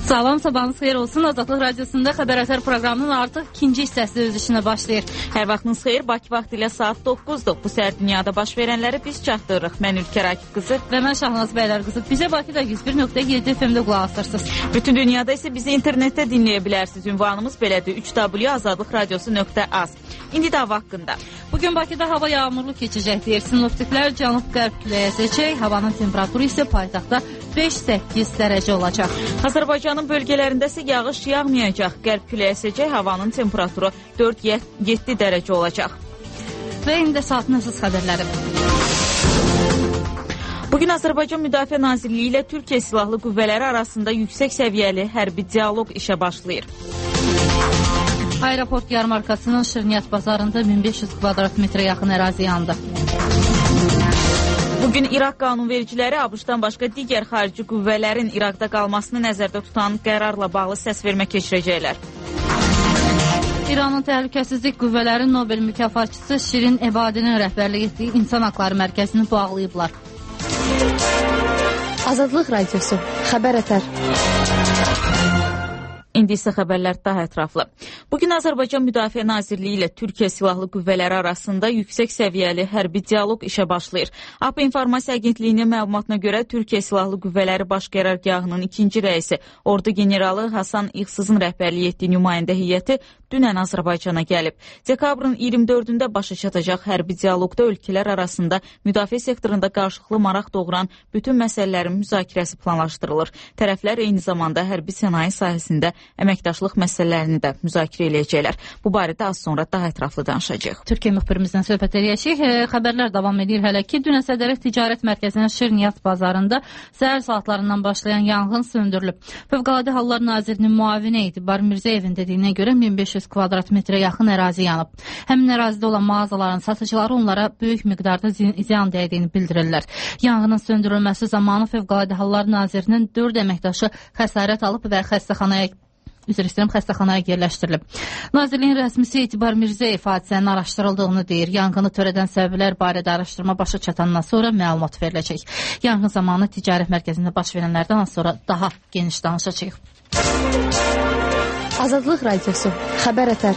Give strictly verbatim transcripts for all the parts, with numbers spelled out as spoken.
Salam, sabahınız xeyir olsun. Azadlıq Radiosunda Xəbər Əsər proqramının artıq ikinci hissəsi öz işinə başlayır. Hər vaxtınız xeyir, Bakı vaxtı ilə saat doqquzdur. Bu səhər dünyada baş verənləri biz çatdırırıq. Mən Ülkər Akif qızı və mən Şahnaz Bəylər qızı. Bizə Bakıda yüz bir nöqtə yeddi F M-də qulaq asırsınız. Bütün dünyada isə bizi internetdə dinləyə bilərsiniz. Ünvanımız belədir: üç w azadlıq radiosu nöqtə az. İndi də hava haqqında. Bugün Bakıda hava yağmurlu keçəcək deyir. Sinoptiklər cənub-qərb küləyi əsəcək. Havanın temperaturu isə paytaxtda beş səkkiz dərəcə olacaq. Azərbaycanın bölgələrində isə yağış yağmayacaq. Qərb küləyi əsəcək. Havanın temperaturu dörd yeddi dərəcə olacaq. Və indi saatın əsas xəbərləri. Bugün Azərbaycan Müdafiə Nazirliyi ilə Türkiyə Silahlı Qüvvələri arasında yüksək səviyyəli hərbi dialoq işə başlayır. Aeroport yarmarkasının Şirniyyat bazarında min beş yüz kvadrat metrə yaxın ərazi yandı. Bugün İraq qanunvericiləri ABŞ-dan başqa digər xarici qüvvələrin İraqda qalmasını nəzərdə tutan qərarla bağlı səsvermə keçirəcəklər. İranın Təhlükəsizlik Qüvvələri Nobel mükafatçısı Şirin Ebadinin rəhbərlik etdiyi İnsan Haqları Mərkəzini bağlayıblar. Azadlıq Radiosu, Xəbər Ətər. İndi isə xəbərlər daha ətraflı. Bugün Azərbaycan Müdafiə Nazirliyi ilə Türkiyə Silahlı Qüvvələri arasında yüksək səviyyəli hərbi dialoq işə başlayır. A P İnformasiya Agentliyinin məlumatına görə Türkiyə Silahlı Qüvvələri Baş Qərargahının ikinci rəisi Ordu generalı Hasan İğsızın rəhbərlik etdiyi nümayəndə heyəti dünən Azərbaycana gəlib. Dekabrın iyirmi dördündə başa çatacaq hərbi dialoqda ölkələr arasında müdafiə sektorunda qarşılıqlı maraq doğuran bütün məsələlərin müzakirəsi planlaşdırılır. Tərəflər eyni zamanda hərbi sənaye sahəsində əməkdaşlıq məsələlərini də müzakirə eləyəcəklər. Bu barədə az sonra daha ətraflı danışacağıq. Türkiyə müxbirimizdən söhbət edəcəyik. Xəbərlər davam edir hələ ki. Dünən Sədərək Ticarət Mərkəzinin Şirniyyat bazarında səhər saatlarından başlayan yanğın söndürülüb. Fövqəladə Hallar Nazirinin müavini Etibar Mirzəyevin dediyinə görə min beş yüz kvadrat metrə yaxın ərazi yanıb. Həmin ərazidə olan mağazaların satıcıları onlara böyük miqdarda ziyan dəydiyini bildirirlər. Yanğının söndürülməsi zamanı Fövqəladə Hallar Nazirinin dörd əməkdaşı xəsarət alıb və xəstəxanaya Üzr istəyirəm, xəstəxanaya yerləşdirilib. Nazirliyin rəsmisi Etibar Mirzəyev hadisənin araşdırıldığını deyir. Yanğını törədən səbəblər barədə araşdırma başa çatandan sonra məlumat veriləcək. Yanğın zamanı ticarət mərkəzində baş verənlərdən az sonra daha geniş danışacağıq. Azadlıq Radiosu, Xəbər Ətər.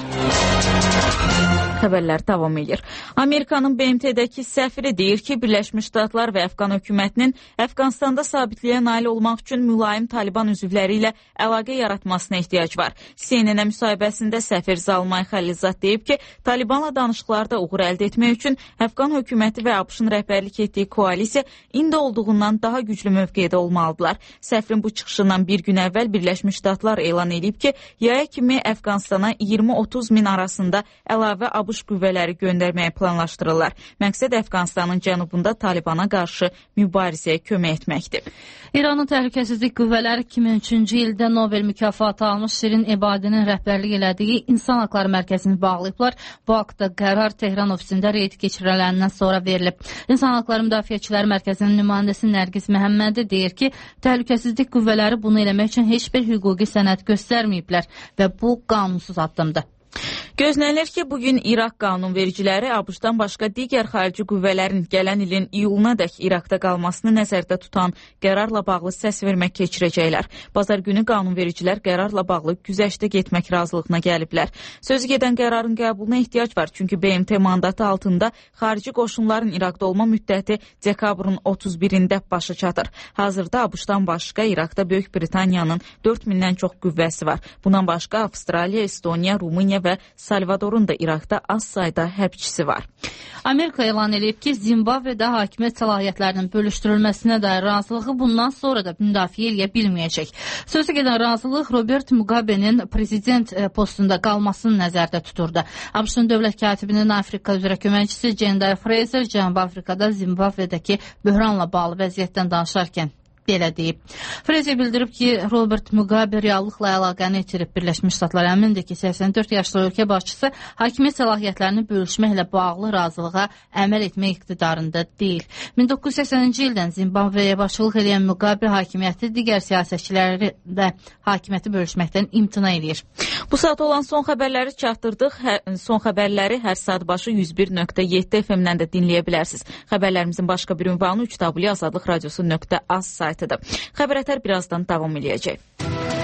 Xəbərlər davam edir. Amerikanın B M T-dəki səfiri deyir ki, Birləşmiş Ştatlar və Əfqan hökumətinin Əfqanistanda sabitliyə nail olmaq üçün mülayim Taliban üzvləri ilə əlaqə yaratmasına ehtiyac var. C N N-ə müsahibəsində səfir Zalmay Xəlilzad deyib ki, Talibanla danışıqlarda uğur əldə etmək üçün Əfqan hökuməti və ABŞ-ın rəhbərlik etdiyi koalisiya indi olduğundan daha güclü mövqedə olmalıdırlar. Səfirin bu çıxışından bir gün əvvəl Birləşmiş Ştatlar elan edib ki, yaya kimi Əfqanistana iyirmi otuz min arasında əlavə ABŞ qüvvələri göndərməyə planlaşdırırlar. Məqsəd Əfqanistanın cənubunda Talibana qarşı mübarizəyə kömək etməkdir. İranın Təhlükəsizlik Qüvvələri iki min üçüncü ildə Nobel mükafatı almış Şirin Ebadinin rəhbərlik elədiyi İnsan Haqları Mərkəzini bağlayıblar. Bu haqda qərar Tehran ofisində reyd keçiriləndən sonra verilib. İnsan Haqları Müdafiəçiləri Mərkəzinin nümayəndəsi Nərgiz Məhəmmədi deyir ki, Təhlükəsizlik Qüvvələri bunu eləmək üçün heç bir hüquqi sənəd göstərməyiblər və bu qanunsuz addımdır. Gözlənilir ki, bugün İraq qanunvericiləri ABŞ-dan başqa digər xarici qüvvələrin gələn ilin iyulunadək İraqda qalmasını nəzərdə tutan qərarla bağlı səsvermə keçirəcəklər. Bazar günü qanunvericilər qərarla bağlı güzəştə getmək razılığına gəliblər. Sözü gedən qərarın qəbuluna ehtiyac var, çünki B M T mandatı altında xarici qoşunların İraqda olma müddəti dekabrın otuz birində başa çatır. Hazırda ABŞ-dan başqa İraqda Böyük Britaniyanın dörd mindən çox qüvvəsi var. Bundan başqa Avstraliya, Estoniya, Rumıniya və Salvadorun da İraqda az sayda hərbçisi var. Amerika elan edib ki, Zimbabvedə hakimiyyət səlahiyyətlərinin bölüşdürülməsinə dair razılığı bundan sonra da müdafiə eləyə bilməyəcək. Sözü gedən razılıq Robert Mugabe'nin prezident postunda qalmasını nəzərdə tuturdu. ABŞ-ın dövlət katibinin Afrika üzrə köməkçisi Jendai Fraser Cənubi Afrikada Zimbabvedəki böhranla bağlı vəziyyətdən danışarkən belə deyib. Fraser bildirib ki, Robert Mugabe reallıqla əlaqəni itirib. Birləşmiş Ştatlar əmindir ki, səksən dörd yaşlı ölkə başçısı hakimiyyət səlahiyyətlərini bölüşməklə bağlı razılığa əməl etmək iqtidarında deyil. min doqquz yüz səksəninci ildən Zimbabveyə başçılıq edən Mugabe hakimiyyəti digər siyasətçiləri də hakimiyyəti bölüşməkdən imtina edir. Bu saat olan son xəbərləri çatdırdıq. Hər, son xəbərləri hər saat başı yüz bir nöqtə yeddi F M-dən də dinləyə bilərsiniz. Xəbərlərimizin başqa bir ünvanı üç w azadlıq radiosu nöqtə az saytıdır. Xəbər Ətər birazdan davam edəcək.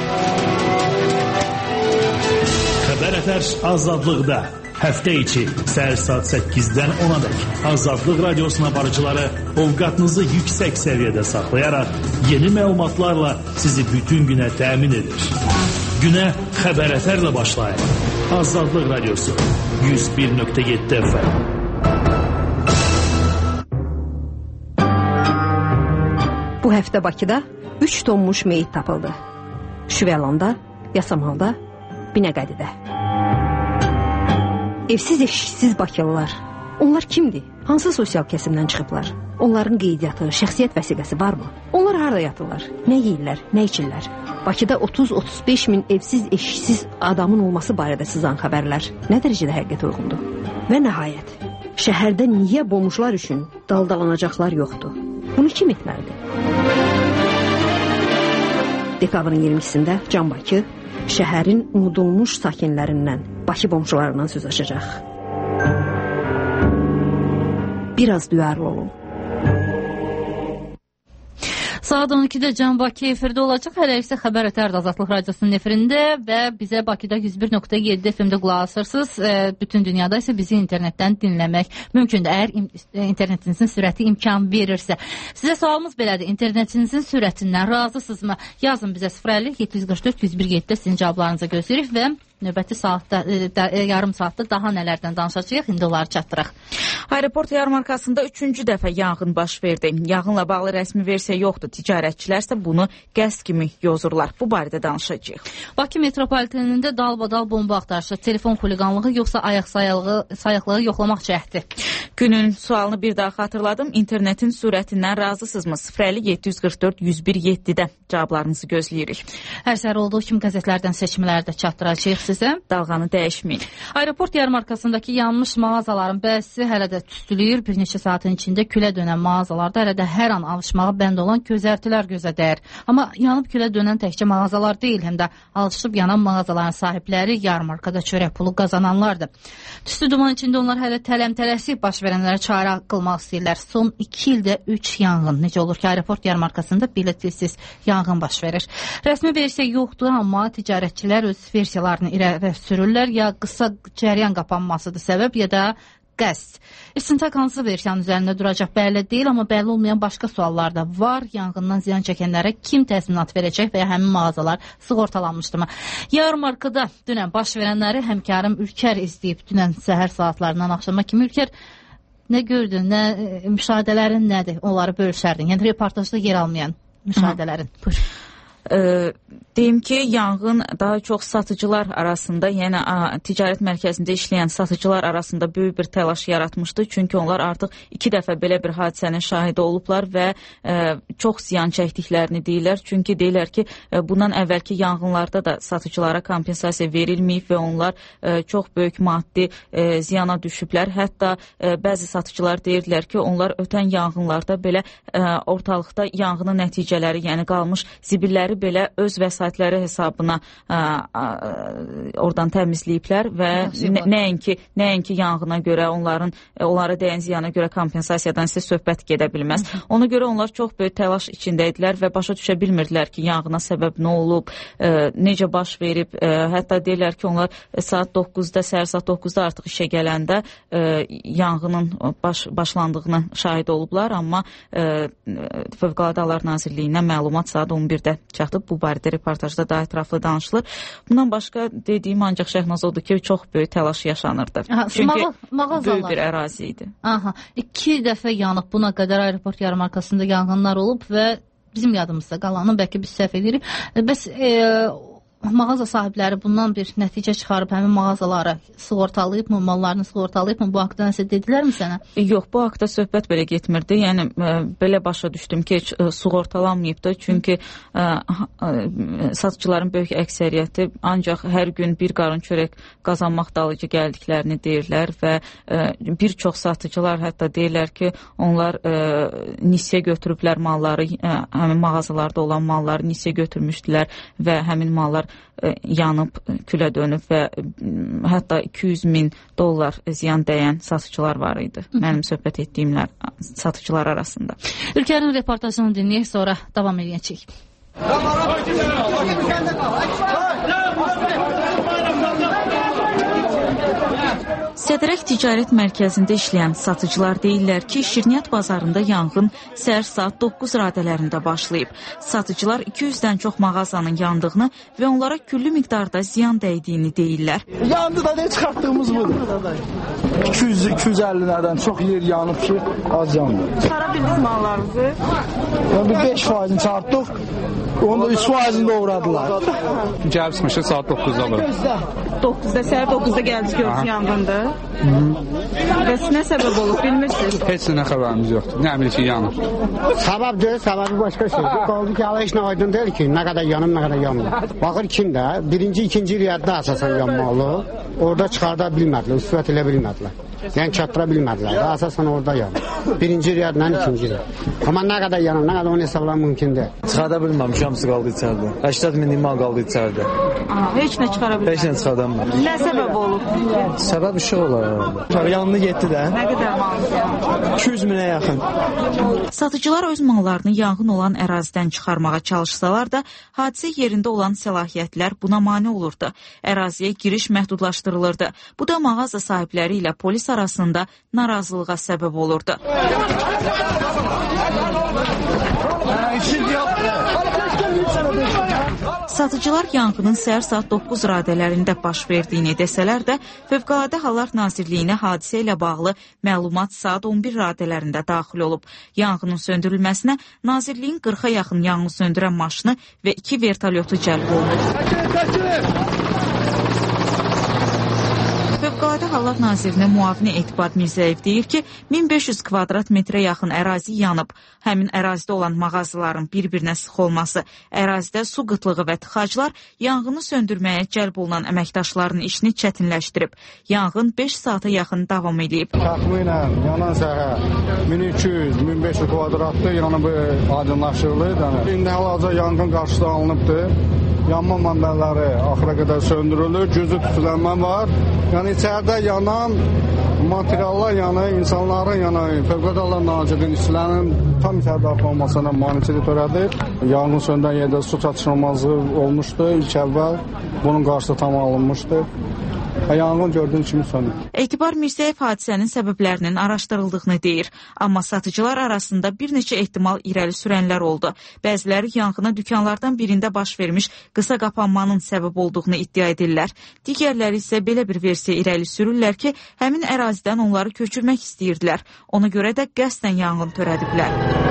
Xəbər Ətər azadlıqda. Həftə içi səhər saat səkkizdən ona dək Azadlıq Radiosuna barıcıları ovqatınızı yüksək səviyyədə saxlayaraq yeni məlumatlarla sizi bütün günə təmin edir. Günə Xəbər Ətərlə başlayın. Azadlıq Radiosu yüz bir nöqtə yeddi F M. Bu həftə Bakıda üç tonmuş meyit tapıldı. Şüvəlanda, Yasamalda, Binəqədidə. Evsiz eşiksiz Bakılılar. Onlar kimdir? Hansı sosial kəsimdən çıxıblar? Onların qeydiyyatı, şəxsiyyət vəsiqəsi varmı? Onlar harada yatırlar? Nə yeyirlər, nə içirlər? Bakıda otuz otuz beş min evsiz eşiksiz adamın olması barədə sızan xəbərlər nə dərəcədə həqiqətə uyğundur? Və nəhayət, şəhərdə niyə bomuşlar üçün daldalanacaqlar yoxdur? Bunu kim etməlidir? Dekabrın iyirmisində Can Bakı şəhərin unudulmuş sakinlərindən, Bakı bomşularından söz açacaq. Biraz duyarlı olun. Saat on ikidə Can Bakı efirdə olacaq. Hələ isə Xəbər Ətər Azadlıq Radiosunun efirində və bizə Bakıda yüz bir nöqtə yeddi F M-də qulaq asırsınız. E, bütün dünyada isə bizi internetdən dinləmək mümkündür. Əgər internetinizin sürəti imkan verirsə. Sizə sualımız belədir. İnternetinizin sürətindən razısınızmı? Yazın bizə sıfır əlli yeddi yüz qırx dörd yüz bir yeddidə sizin cavablarınızı gözləyirik və növbəti saatda, e, da, e, yarım saatda daha nələrdən danışacağıq, indi onları çatdıraq. Aeroport yarmarkasında üçüncü dəfə yanğın baş verdi. Yanğınla bağlı rəsmi versiya yoxdur. Ticarətçilər isə bunu qəsd kimi yozurlar. Bu barədə danışacağıq. Bakı metropolitenində dalbadal bomba axtarışı, telefon xuliqanlığı yoxsa ayaq sayıqlığı, sayıqlığı yoxlamaq cəhdi. Günün sualını bir daha xatırladım. İnternetin sürətindən razısınızmı? sıfır əlli yeddi yüz qırx dörd yüz bir yeddidə cavablarınızı gözləyirik. Hər səhər olduğu kimi qəzetlərdən seçimləri də çatdıracağıq sizə. Dalğanı dəyişməyin. Aeroport yarmarkasındakı yanmış mağazaların bəzisi hələ də tüstülüyür. Bir neçə saatin içində külə dönən mağazalarda hələ də hər an alışmağa bənd olan gözərtilər gözə dəyir. Amma yanıb külə dönən təkcə mağazalar deyil, həm də alışıb yanan mağazaların sahibləri yarmarkada çörək pulu qazananlardır. Tüstü duman içində onlar hələ tələm-tələsik baş verənlərə çarə qılmaq istəyirlər. Son iki ildə üç yanğın. Necə olur ki, aeroport yarmarkasında biletsiz yanğın baş verir. Rəsmi versiya yoxdur, amma ticarətçilər öz versiyalarını irəli sürürlər. Ya qısa cəryan qapanmasıdır səbəb, ya da qəsd. İstintaq hansı versiyanın üzərində duracaq bəlli deyil, amma bəlli olmayan başqa suallar da var. Yanğından ziyan çəkənlərə kim təzminat verəcək və ya həmin mağazalar sığortalanmışdırmı? Yarmarkada dünən baş verənləri həmkarım Ülkər izləyib. Dünən səhər saatlarından axşama kimi Ülkər nə gördün, nə müşahidələrin nədir? Onları bölüşərdin. Yəni reportajda yer almayan müşahidələrin. Buyur. Ee, deyim ki, yanğın daha çox satıcılar arasında, yəni a, ticarət mərkəzində işləyən satıcılar arasında böyük bir təlaş yaratmışdı. Çünki onlar artıq iki dəfə belə bir hadisənin şahidi olublar və e, çox ziyan çəkdiklərini deyirlər. Çünki deyirlər ki, e, bundan əvvəlki yanğınlarda da satıcılara kompensasiya verilməyib və onlar e, çox böyük maddi e, ziyana düşüblər. Hətta e, bəzi satıcılar deyirlər ki, onlar ötən yanğınlarda belə e, ortalıqda yanğının nəticələri, yəni qalmış zibilləri belə öz vəsaitləri hesabına ə, ə, oradan təmizləyiblər və nəinki nəinki yanğına görə, onların onlara dəyən ziyana görə kompensasiyadan isə söhbət gedə bilməz. Ona görə onlar çox böyük təlaş içində idilər və başa düşə bilmirdilər ki, yanğına səbəb nə olub, ə, necə baş verib. Ə, hətta deyirlər ki, onlar saat doqquzda, səhər saat doqquzda artıq işə gələndə ə, yanğının baş, başlandığını şahid olublar, amma ə, Fövqəladə Hallar Nazirliyindən məlumat saat on birdə çatıb. Bu barədə reportajda daha ətraflı danışılır. Bundan başqa dediyim ancaq Şəhnaz odur ki, çox böyük təlaş yaşanırdı. Aha, çünki böyük bir ərazi idi. Aha, iki dəfə yanıb, buna qədər aeroport yarmarkasında yanğınlar olub və bizim yadımızda qalanı bəlkə biz səhv edirik. Bəs e, mağaza sahibləri bundan bir nəticə çıxarıb həmin mağazaları sığortalayıbmı, mallarını sığortalayıbmı? Bu haqda nəsə dedilər mi sənə? Yox, bu haqda söhbət belə getmirdi. Yəni ə, belə başa düşdüm ki, heç ə, sığortalanmayıbdı. Çünki ə, ə, satıcıların böyük əksəriyyəti ancaq hər gün bir qarın çörək qazanmaq dalıcı gəldiklərini deyirlər və ə, bir çox satıcılar hətta deyirlər ki, onlar ə, nisyə götürüblər malları, ə, həmin mağazalarda olan malları nisyə götürmüşdülər və həmin mallar yanıb, külə dönüb və hətta iki yüz min dollar ziyan dəyən satıcılar var idi. Mənim söhbət etdiyimlər satıcılar arasında. Ülkənin reportajını dinləyək, sonra davam edəcəyik. Sədrək Ticarət Mərkəzində işləyən satıcılar deyirlər ki, Şirniyyat bazarında yanğın səhər saat doqquz radələrində başlayıb. Satıcılar iki yüzdən çox mağazanın yandığını və onlara küllü miqdarda ziyan dəydiyini deyirlər. Yandı da ne çıxartdığımız budur. iki yüz iki yüz əlli nədən çox yer yanıb ki, az yandı. Çıxara bildiniz mallarınızı? Yani bir beş faizini çarpdıq, onu da üç faizini doğradılar. Gəlib çıxmışıq saat doqquzda olur. doqquzda, səhər doqquzda gəldik gördük yanğında. Və nə səbəb olub bilmirsiniz? Heç nə xəbərimiz yoxdur. Nə bilir ki, yanır. Səbəb deyil, səbəbi başqa şey. Qaldı ki, hala heç nə aydın deyil ki, nə qədər yanım, nə qədər yanmır. Baxır kim də, birinci, ikinci riyadda əsasən yanmalı, orada çıxarda bilmədilər, üstüvət elə bilmədilər. Yəni çatdıra bilmədilər, əsasən orada yanır. Birinci riyadla ikinci riyad. Amma nə qədər yanım, nə qədər onu hesablamaq mümkün deyil. Çıxarda bilməmiş, hamısı qaldı içəridə. səksən min mal qaldı içəridə. Aha, heç nə çıxara bilmədilər. Heç nə çıxarda bilməmiş. Nə səbəb olub? Səbəb işıq olar. Yandı getdi də. Nə qədər malınız yandı? iki yüz minə yaxın. Satıcılar öz mallarını yanğın olan ərazidən çıxarmağa çalışsalar da, hadisə yerində olan səlahiyyətlər buna mane olurdu. Əraziyə giriş məhdudlaşdırılırdı. Bu da mağaza sahibləri ilə polis arasında narazılığa səbəb olurdu. Satıcılar yanğının səhər saat doqquz radələrində baş verdiyini desələr də, Fövqəladə Hallar Nazirliyinə hadisə ilə bağlı məlumat saat on bir radələrində daxil olub. Yanğının söndürülməsinə Nazirliyin qırxa yaxın yanğın söndürən maşını və iki vertolyotu cəlb olunub. Fövqəladə Hallar Nazirinin müavini Etibar Mirzəyev deyir ki, min beş yüz kvadrat metrə yaxın ərazi yanıb. Həmin ərazidə olan mağazaların bir-birinə sıx olması, ərazidə su qıtlığı və tıxaclar yanğını söndürməyə cəlb olunan əməkdaşların işini çətinləşdirib. Yanğın beş saata yaxın davam edib. Təxminən yanan səhə min iki yüz min beş yüz kvadratlı yanıb aydınlaşdırılır. İndi hal-hazırda yanğın qarşısı alınıbdır. Yanma mənbələri axıra qədər söndürülür, güclü tüpülənmə var. Yəni içəridə yanan materiallar, yəni insanların, yəni Fövqəladə Hallar Nazirliyinin işçilərinin tam içəri daxil olmasına maneçilik törədir. Yanğın söndürən yerdə su çatışmazlığı olmuşdu ilk əvvəl. Bunun qarşısı tam alınmışdı. Yanğın gördüyünüz kimi sönüb. Etibar Mirzəyev hadisənin səbəblərinin araşdırıldığını deyir. Amma satıcılar arasında bir neçə ehtimal irəli sürənlər oldu. Bəziləri yanğına dükanlardan birində baş vermiş qısa qapanmanın səbəb olduğunu iddia edirlər. Digərləri isə belə bir versiya irəli sürürlər ki, həmin ərazidən onları köçürmək istəyirdilər. Ona görə də qəsdən yanğın törədiblər.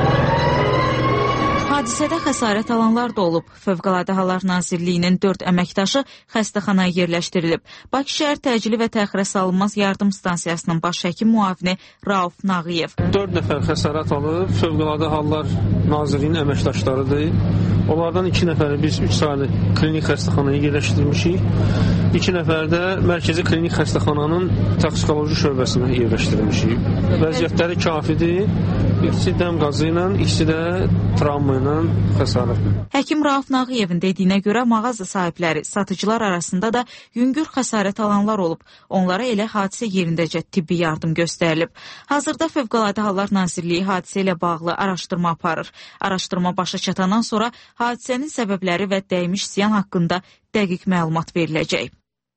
Hadisədə xəsarət alanlar da olub. Fövqəladə Hallar Nazirliyinin dörd əməkdaşı xəstəxanaya yerləşdirilib. Bakı şəhər təcili və təxirə salınmaz yardım stansiyasının baş həkim müavini Rauf Nağıyev. dörd nəfər xəsarət alıb, Fövqəladə Hallar Nazirliyinin əməkdaşlarıdır. Onlardan iki nəfəri biz üç saylı klinik xəstəxanaya yerləşdirmişik. İki nəfər də mərkəzi klinik xəstəxananın toksikoloji şöbəsinə yerləşdirilmişik. Vəziyyətləri kafidir. İkisi dəm qazı ilə, ikisi də travma ilə xəsarət. Həkim Rauf Nağıyevin dediyinə görə mağaza sahibləri, satıcılar arasında da yüngül xəsarət alanlar olub. Onlara elə hadisə yerindəcə tibbi yardım göstərilib. Hazırda Fövqəladə Hallar Nazirliyi hadisə ilə bağlı araşdırma aparır. Araşdırma başa çatandan sonra hadisənin səbəbləri və dəymiş ziyan haqqında dəqiq məlumat veriləcək.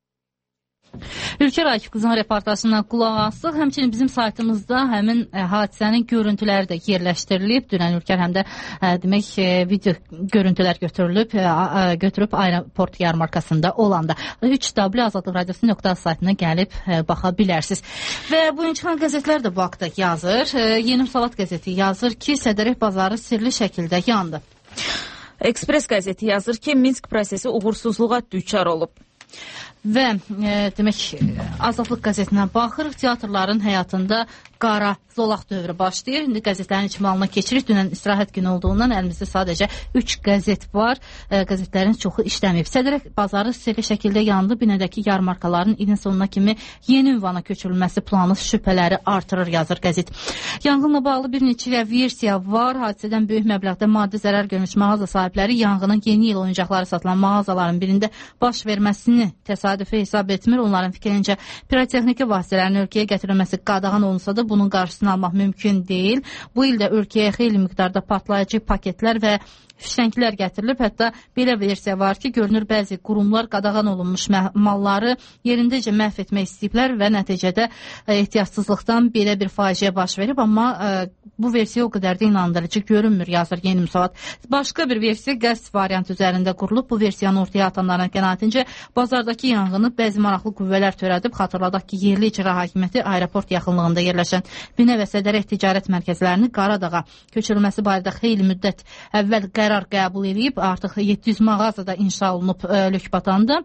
Ülkər Akif qızın reportajından qulaq asıq. Həmçinin bizim saytımızda həmin ə, hadisənin görüntüləri də yerləşdirilib. Dünən Ülkər həm də ə, demək ə, video görüntülər götürülüb, ə, ə, götürüb aeroport yarmarkasında olanda. üç w azadlıq radiosu nöqtə az saytına gəlib ə, baxa bilərsiniz. Və bugün çıxan qəzetlər də bu haqda yazır. Ə, Yeni Salat qəzeti yazır ki, Sədərək bazarı sirli şəkildə yandı. Ekspres qəzeti yazır ki, Minsk prosesi uğursuzluğa düçar olub. Və e, demək Azadlıq qəzetinə baxırıq. Teatrların həyatında qara zolaq dövrü başlayır. İndi qəzetlərin icmalına keçirik. Dünən istirahət günü olduğundan əlimizdə sadəcə üç qəzet var. E, qəzetlərin çoxu işləməyib. Sədərək bazarı sirli şəkildə yandı. Binədəki yarmarkaların ilin sonuna kimi yeni ünvana köçürülməsi planı şübhələri artırır, yazır qəzet. Yanğınla bağlı bir neçə versiya var. Hadisədən böyük məbləğdə maddi zərər görmüş mağaza sahibləri yanğının yeni il oyuncaqları satılan mağazaların birində baş verməsini təsadüfi hesab etmir. Onların fikrincə pirotexniki vasitələrin ölkəyə gətirilməsi qadağan olunsa da bunun qarşısını almaq mümkün deyil. Bu ildə ölkəyə xeyli miqdarda partlayıcı paketlər və fişənglər gətirilib. Hətta belə versiya var ki, görünür bəzi qurumlar qadağan olunmuş malları yerindəcə məhv etmək istəyiblər və nəticədə ehtiyatsızlıqdan belə bir faciə baş verib, amma ə, bu versiya o qədər də inandırıcı görünmür, yazır Yeni Müsavat. Başqa bir versiya qəsd variantı üzərində qurulub. Bu versiyanı ortaya atanların qənaətincə bazardakı yanğını bəzi maraqlı qüvvələr törədib. Xatırladaq ki, yerli icra hakimiyyəti aeroport yaxınlığında yerləşən Binə və Sədərək ticarət mərkəzlərini Qaradağa köçürülməsi barədə xeyli müddət əvvəl qərar qəbul edib. Artıq yeddi yüz mağazada inşa olunub lök batanda.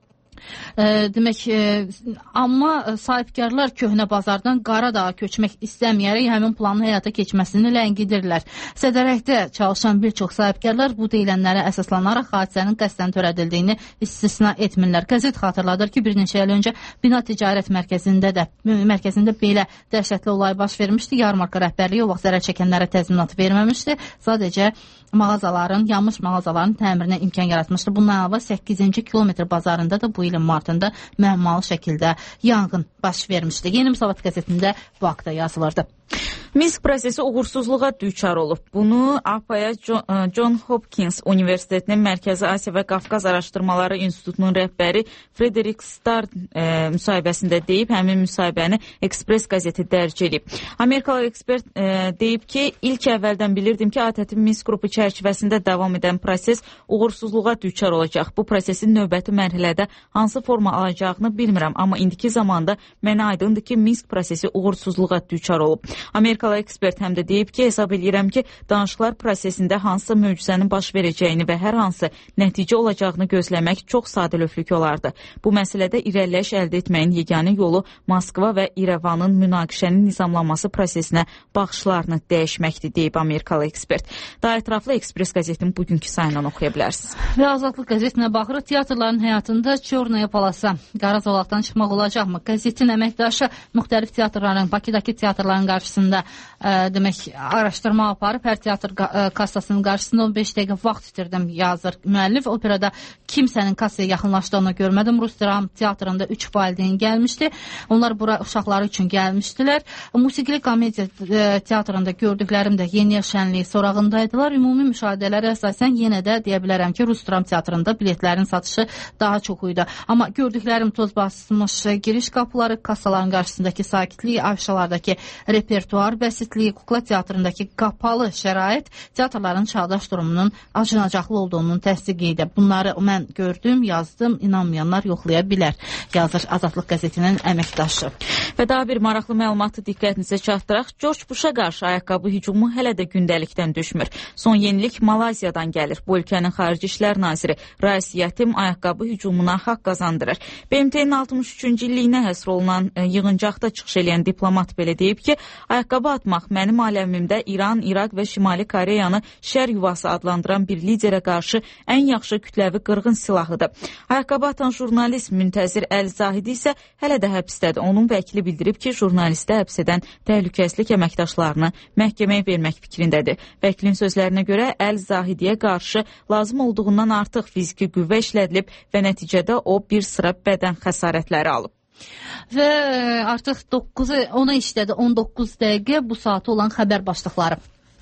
E, demək, e, amma sahibkarlar köhnə bazardan Qaradağa köçmək istəməyərək həmin planın həyata keçməsini ləngidirlər. Sədərəkdə çalışan bir çox sahibkarlar bu deyilənlərə əsaslanaraq hadisənin qəsdən törədildiyini istisna etmirlər. Qəzet xatırladır ki, bir neçə il öncə Bina ticarət mərkəzində də mərkəzində belə dəhşətli olay baş vermişdi. Yarmarka rəhbərliyi o vaxt zərər çəkənlərə təzminat verməmişdi. Sadəcə mağazaların, yanmış mağazaların təmirinə imkan yaratmışdı. Bundan əlavə səkkizinci kilometr bazarında da bu ilin martında müəmmalı şəkildə yanğın baş vermişdi. Yeni Müsavat qəzetində bu haqda yazılırdı. Minsk prosesi uğursuzluğa düçar olub. Bunu A P A John Hopkins Universitetinin Mərkəzi Asiya və Qafqaz Araşdırmaları İnstitutunun rəhbəri Frederick Starr e, müsahibəsində deyib, həmin müsahibəni Express qəzeti dərc edib. Amerikalı ekspert e, deyib ki, ilk əvvəldən bilirdim ki, A T T Minsk qrupu çərçivəsində davam edən proses uğursuzluğa düçar olacaq. Bu prosesin növbəti mərhələdə hansı forma alacağını bilmirəm, amma indiki zamanda mənə aydındır ki, Minsk prosesi uğursuzluğa düçar olub. Amerikalı ekspert həm də deyib ki, hesab edirəm ki, danışıqlar prosesində hansısa möcüzənin baş verəcəyini və hər hansı nəticə olacağını gözləmək çox sadəlövhlük olardı. Bu məsələdə irəliləş əldə etməyin yeganə yolu Moskva və İrəvanın münaqişənin nizamlanması prosesinə baxışlarını dəyişməkdir, deyib Amerikalı ekspert. Daha ətraflı Express qəzetinin bugünkü sayından oxuya bilərsiniz. Və Azadlıq qəzetinə baxırıq, teatrların həyatında Çornaya palasa qara zolaqdan çıxmaq olacaqmı? Qəzetin əməkdaşı müxtəlif teatrların, Bakıdakı teatrların qarşısında ə, demək, araşdırma aparıb, hər teatr kassasının qarşısında on beş dəqiqə vaxt itirdim, yazır müəllif. Operada kimsənin kassaya yaxınlaşdığını görmədim. Rus dram teatrında üç valideyn gəlmişdi. Onlar bura uşaqları üçün gəlmişdilər. Musiqili komediya ə, teatrında gördüklərim də Yeni Yaş şənliyi sorağındaydılar. Ümumi müşahidələrə əsasən yenə də deyə bilərəm ki, Rus dram teatrında biletlərin satışı daha çox idi. Amma gördüklərim toz basmış giriş qapıları, kassaların qarşısındakı sakitlik, afişalardakı repertuar bəsitliyi, kukla teatrındakı qapalı şərait teatrların çağdaş durumunun acınacaqlı olduğunun təsdiqidir. Bunları mən gördüm, yazdım, inanmayanlar yoxlaya bilər, yazır Azadlıq qəzetinin əməkdaşı. Və daha bir maraqlı məlumatı diqqətinizə çatdıraq. George Bush'a qarşı ayaqqabı hücumu hələ də gündəlikdən düşmür. Son yenilik Malayziyadan gəlir. Bu ölkənin Xarici İşlər Naziri Rais Yatim ayaqqabı hücumuna haqq qazandırır. B M T'nin altmış üçüncü illiyinə həsr olunan yığıncaqda çıxış edən diplomat belə deyib ki, ayaqqabı atmaq mənim aləmimdə İran, İraq və Şimali Koreyanı şər yuvası adlandıran bir liderə qarşı ən yaxşı kütləvi qırğın silahıdır. Ayaqqabı atan jurnalist Müntəzir Əl-Zahidi isə hələ də həbsdədir. Onun vəkili bildirib ki, jurnalisti həbs edən təhlükəsizlik əməkdaşlarını məhkəməyə vermək fikrindədir. Vəkilin sözlərinə görə Əl-Zahidiyə qarşı lazım olduğundan artıq fiziki qüvvə işlədilib və nəticədə o bir sıra bədən xəsarətləri alıb. Və artıq doqquzu ona işlədi, on doqquz dəqiqə bu saatı olan xəbər başlıqları.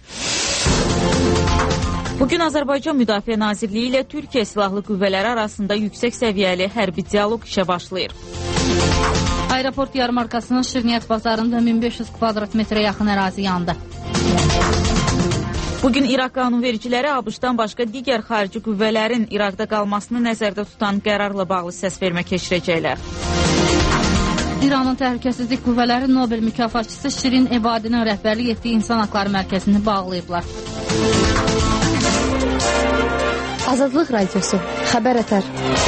Bugün Azərbaycan Müdafiə Nazirliyi ilə Türkiyə Silahlı Qüvvələri arasında yüksək səviyyəli hərbi dialoq işə başlayır. Aeroport yarmarkasının Şirniyyət bazarında min beş yüz kvadrat metrə yaxın ərazi yandı. Bugün İraq qanunvericiləri ABŞ-dan başqa digər xarici qüvvələrin İraqda qalmasını nəzərdə tutan qərarla bağlı səsvermə keçirəcəklər. İranın Təhlükəsizlik Qüvvələri Nobel mükafatçısı Şirin Ebadinin rəhbərlik etdiyi İnsan Haqları Mərkəzini bağlayıblar. Azadlıq Radiosu, xəbər ətər.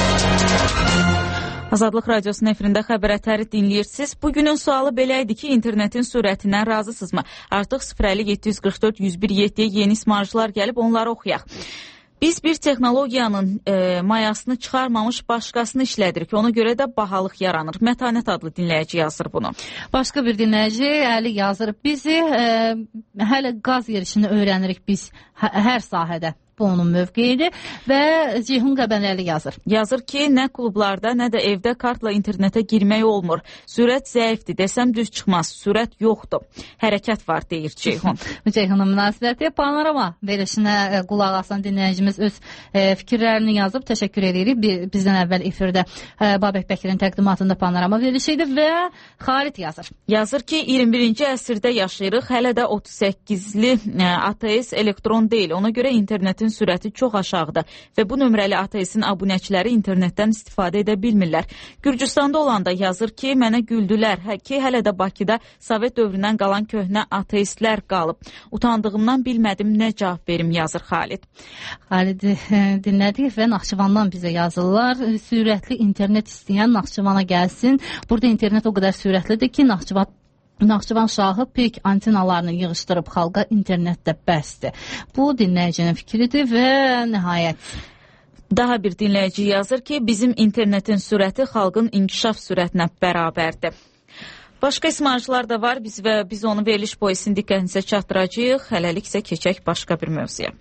Azadlıq Radiosunun efirində xəbər ətəri dinləyirsiniz. Bugünün sualı belə idi ki, internetin sürətindən razısınızmı? Artıq sıfır əlli yeddi yüz qırx dörd yüz bir yeddiyə yeni ismarıcılar gəlib, onları oxuyaq. Biz bir texnologiyanın e, mayasını çıxarmamış başqasını işlədirik. Ona görə də bahalıq yaranır. Mətanət adlı dinləyici yazır bunu. Başqa bir dinləyici Əli yazır. Bizi e, hələ qaz yerişini öyrənirik biz hər sahədə. bu onun mövqeyidir və Ceyhun Qəbənəli yazır. Yazır ki, nə klublarda, nə də evdə kartla internetə girmək olmur. Sürət zəifdir, desəm düz çıxmaz. Sürət yoxdur. Hərəkət var, deyir Ceyhun. Ceyhunun münasibəti panorama verilişinə qulaq asan dinləyicimiz öz e, fikirlərini yazıb. Təşəkkür edirik. Bizdən əvvəl efirdə e, Babək Bəkirin təqdimatında panorama verilişi idi və Xalit yazır. Yazır ki, iyirmi birinci əsrdə yaşayırıq. Hələ də otuz səkkizli e, A T S elektron deyil. Ona görə internetin sürəti çox aşağıdır və bu nömrəli A T S-in abunəçiləri internetdən istifadə edə bilmirlər. Gürcüstanda olanda yazır ki, mənə güldülər hə, ki, hələ də Bakıda Sovet dövründən qalan köhnə A T S-lər qalıb. Utandığımdan bilmədim nə cavab verim, yazır Xalid. Xalid dinlədik və Naxçıvandan bizə yazırlar. Sürətli internet istəyən Naxçıvana gəlsin. Burada internet o qədər sürətlidir ki, Naxçıvan Naxçıvan şahı pek antenalarını yığışdırıb xalqa internetdə bəsdir. Bu dinləyicinin fikridir və nəhayət daha bir dinləyici yazır ki, bizim internetin sürəti xalqın inkişaf sürətinə bərabərdir. Başqa ismarcılar da var biz və biz onu veriliş boyu sizin diqqətinizə çatdıracağıq. Hələlik isə keçək başqa bir mövzuya.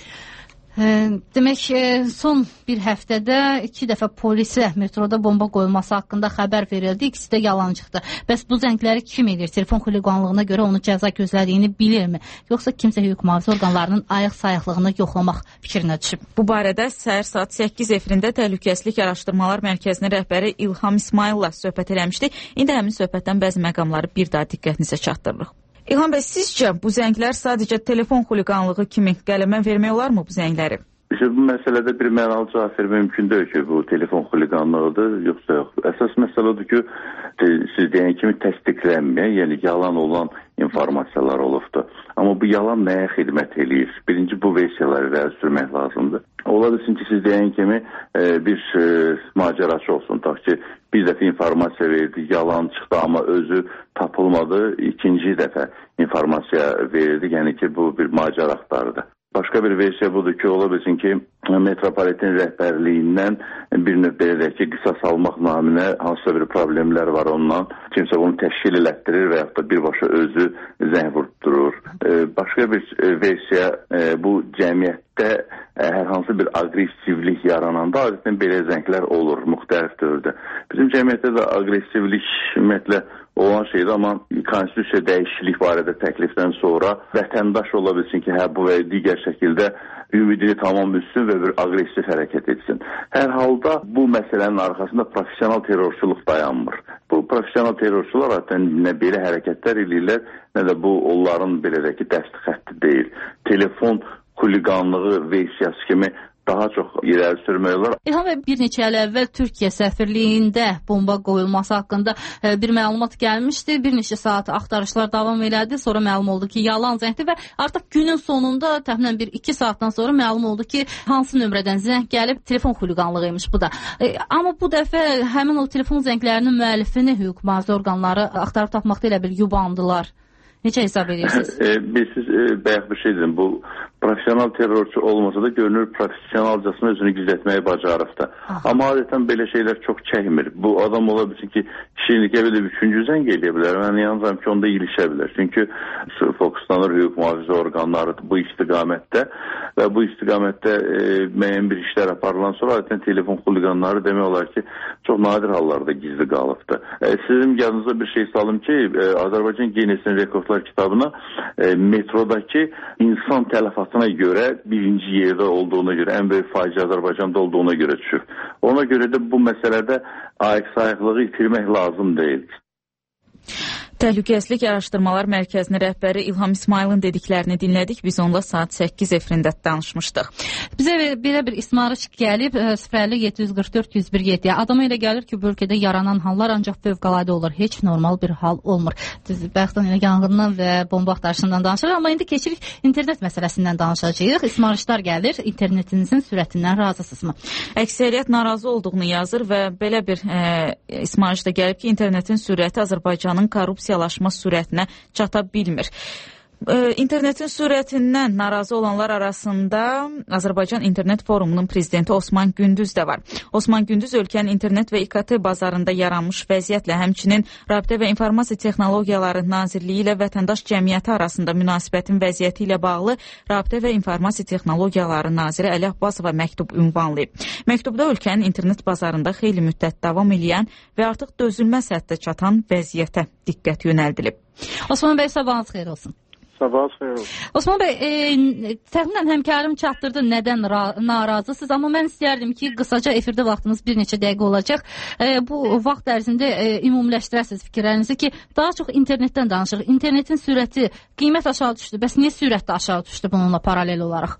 Demək, son bir həftədə iki dəfə polisə metroda bomba qoyulması haqqında xəbər verildi. İkisi də yalan çıxdı. Bəs bu zəngləri kim edir? Telefon xuliqanlığına görə onu cəza gözlədiyini bilirmi? Yoxsa kimsə hüquq mühafizə orqanlarının ayıq-sayıqlığını yoxlamaq fikrinə düşüb? Bu barədə səhər saat səkkiz efirində Təhlükəsizlik Araşdırmalar Mərkəzinin rəhbəri İlham İsmayıl'la söhbət eləmişdi. İndi həmin söhbətdən bəzi məqamları bir daha diqqətinizə çatdırırıq. İlham bəy, sizcə bu zənglər sadəcə telefon xuliqanlığı kimi qələmə vermək olar mı bu zəngləri? İşte bu məsələdə bir mənalı cavab vermək mümkün deyil ki, bu telefon xuliqanlığıdır, yoxsa yox. Əsas məsələ odur ki, siz deyən kimi təsdiqlənməyən, yəni yalan olan informasiyalar olubdur. Amma bu yalan nəyə xidmət eləyir? Birinci bu versiyaları irəli sürmək lazımdır. Ola bilsin ki, siz deyən kimi e, bir e, macəraçı olsun. Tak ki, bir dəfə informasiya verdi, yalan çıxdı, amma özü tapılmadı. İkinci dəfə informasiya verildi, yəni ki, bu bir macəra axtarıdır. Başqa bir versiya budur ki, ola bilsin ki, metropoliten rəhbərliyindən bir növ belə deyək ki, qisas almaq naminə hansısa bir problemlər var ondan. Kimsə bunu təşkil elətdirir və yaxud da birbaşa özü zəng vurdurur. Başqa bir versiya bu cəmiyyətdə hər hansı bir aqressivlik yarananda adətən belə zənglər olur müxtəlif dövrdə. Bizim cəmiyyətdə də aqressivlik ümumiyyətlə olan şeydir, amma konstitusiya dəyişiklik barədə təklifdən sonra vətəndaş ola bilsin ki, hə bu və digər şəkildə ümidini tamam üstün və bir aqressiv hərəkət etsin. Hər halda bu məsələnin arxasında profesional terrorçuluq dayanmır. Bu profesional terrorçular zaten nə belə hərəkətlər eləyirlər, nə də bu onların belə də ki, dəsti xətti deyil. Telefon xuliqanlığı versiyası kimi daha çox irəli sürmək olar. İlham bəy, bir neçə il əvvəl Türkiyə səfirliyində bomba qoyulması haqqında bir məlumat gəlmişdi. Bir neçə saat axtarışlar davam elədi. Sonra məlum oldu ki, yalan zəngdir və artıq günün sonunda təxminən bir iki saatdan sonra məlum oldu ki, hansı nömrədən zəng gəlib, telefon xuliqanlığıymış bu da. Amma bu dəfə həmin o telefon zənglərinin müəllifini hüquq mühafizə orqanları axtarıb tapmaqda elə bil yubandılar. Necə hesab edirsiniz? E, biz siz e, bayaq bir şey dedim. Bu profesional terrorçu olmasa da görünür profesionalcasını özünü gizlətməyi bacarıbdır. Amma adətən belə şeylər çox çəkmir. Bu adam ola bilsin ki, kişilikə belə üçüncü zəng eləyə bilər. Mən yanılsam ki, onda ilişə bilər. Çünki fokuslanır hüquq mühafizə orqanları bu istiqamətdə və bu istiqamətdə e, müəyyən bir işlər aparılan sonra adətən telefon xuliqanları demək olar ki, çox nadir hallarda gizli qalıbdır. E, sizin yanınıza bir şey salım ki, e, Azərbaycan Guinness Rekordlar kitabına e, metrodakı insan tələfatına görə birinci yerdə olduğuna görə, ən böyük faciə Azərbaycanda olduğuna görə düşür. Ona görə də bu məsələdə ayıq-sayıqlığı itirmək lazım deyil. Təhlükəsizlik Araşdırmalar Mərkəzinin rəhbəri İlham İsmayıl'ın dediklərini dinlədik. Biz onunla saat səkkiz efirində danışmışdıq. Bizə belə bir ismarış gəlib sıfır yeddi yüz qırx dörd yüz bir yeddi. Adama elə gəlir ki, bu ölkədə yaranan hallar ancaq fövqəladə olur. Heç normal bir hal olmur. Biz bəxtən elə yanğından və bomba axtarışından danışırıq. Amma indi keçirik internet məsələsindən danışacağıq. İsmarışlar gəlir. İnternetinizin sürətindən razısınızmı? Əksəriyyət narazı olduğunu yazır və belə bir e, ismarış da gəlib ki, internetin sürəti Azərbaycanın korrupsiya yalaşma sürətinə çata bilmir. İnternetin sürətindən narazı olanlar arasında Azərbaycan İnternet Forumunun prezidenti Osman Gündüz də var. Osman Gündüz ölkənin internet və İ K T bazarında yaranmış vəziyyətlə, həmçinin Rabitə və İnformasiya Texnologiyaları Nazirliyi ilə vətəndaş cəmiyyəti arasında münasibətin vəziyyəti ilə bağlı Rabitə və İnformasiya Texnologiyaları Naziri Əli Abbasova məktub ünvanlayıb. Məktubda ölkənin internet bazarında xeyli müddət davam edən və artıq dözülməz həddə çatan vəziyyətə diqqət yönəldilib. Osman bəy, sabahınız xeyir olsun. Sabahınız xeyir olsun. Osman bəy, e, təxminən həmkarım çatdırdı nədən narazısınız, amma mən istəyərdim ki, qısaca efirdə vaxtınız bir neçə dəqiqə olacaq. E, bu vaxt ərzində e, ümumiləşdirəsiniz fikirlərinizi ki, daha çox internetdən danışırıq. İnternetin sürəti, qiymət aşağı düşdü. Bəs niyə sürət də aşağı düşdü bununla paralel olaraq?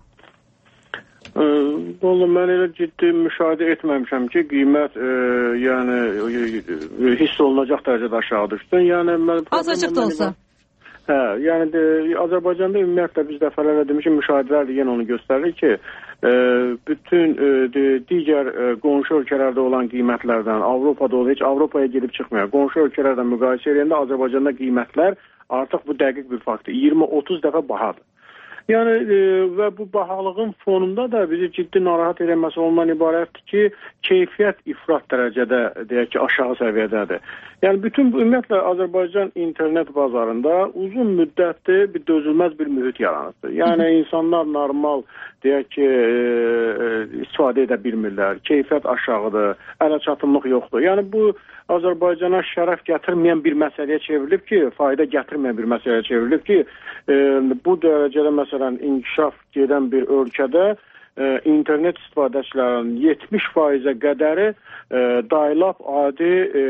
E, Vallahi mən elə ciddi müşahidə etməmişəm ki, qiymət e, yəni e, hiss olunacaq dərəcədə aşağı düşdü. Yəni mən azacıq da olsa. Hə, yəni de, Azərbaycanda ümumiyyətlə biz dəfələrlə demişik, müşahidələr də yenə onu göstərir ki, e, bütün e, de, digər e, qonşu ölkələrdə olan qiymətlərdən, Avropada olur, heç Avropaya gedib çıxmıyor. Qonşu ölkələrdən müqayisə edəndə Azərbaycanda qiymətlər artıq bu dəqiq bir faktdır. iyirmi otuz dəfə bahadır. Yəni e, və bu bahalığın fonunda da bizi ciddi narahat edən məsələ ondan ibarətdir ki, keyfiyyət ifrat dərəcədə, deyək ki, aşağı səviyyədədir. Yəni bütün ümumiyyətlə Azərbaycan internet bazarında uzun müddətdir bir dözülməz bir mühit yaranır. Yəni insanlar normal, deyək ki, e, istifadə edə bilmirlər, keyfiyyət aşağıdır, ələ çatımlıq yoxdur. Yəni bu Azərbaycana şərəf gətirməyən bir məsələyə çevrilib ki, fayda gətirməyən bir məsələyə çevrilib ki, e, bu dərəcədə məsələn inkişaf gedən bir ölkədə e, internet istifadəçilərinin yetmiş faizə qədəri e, dial-up adi e,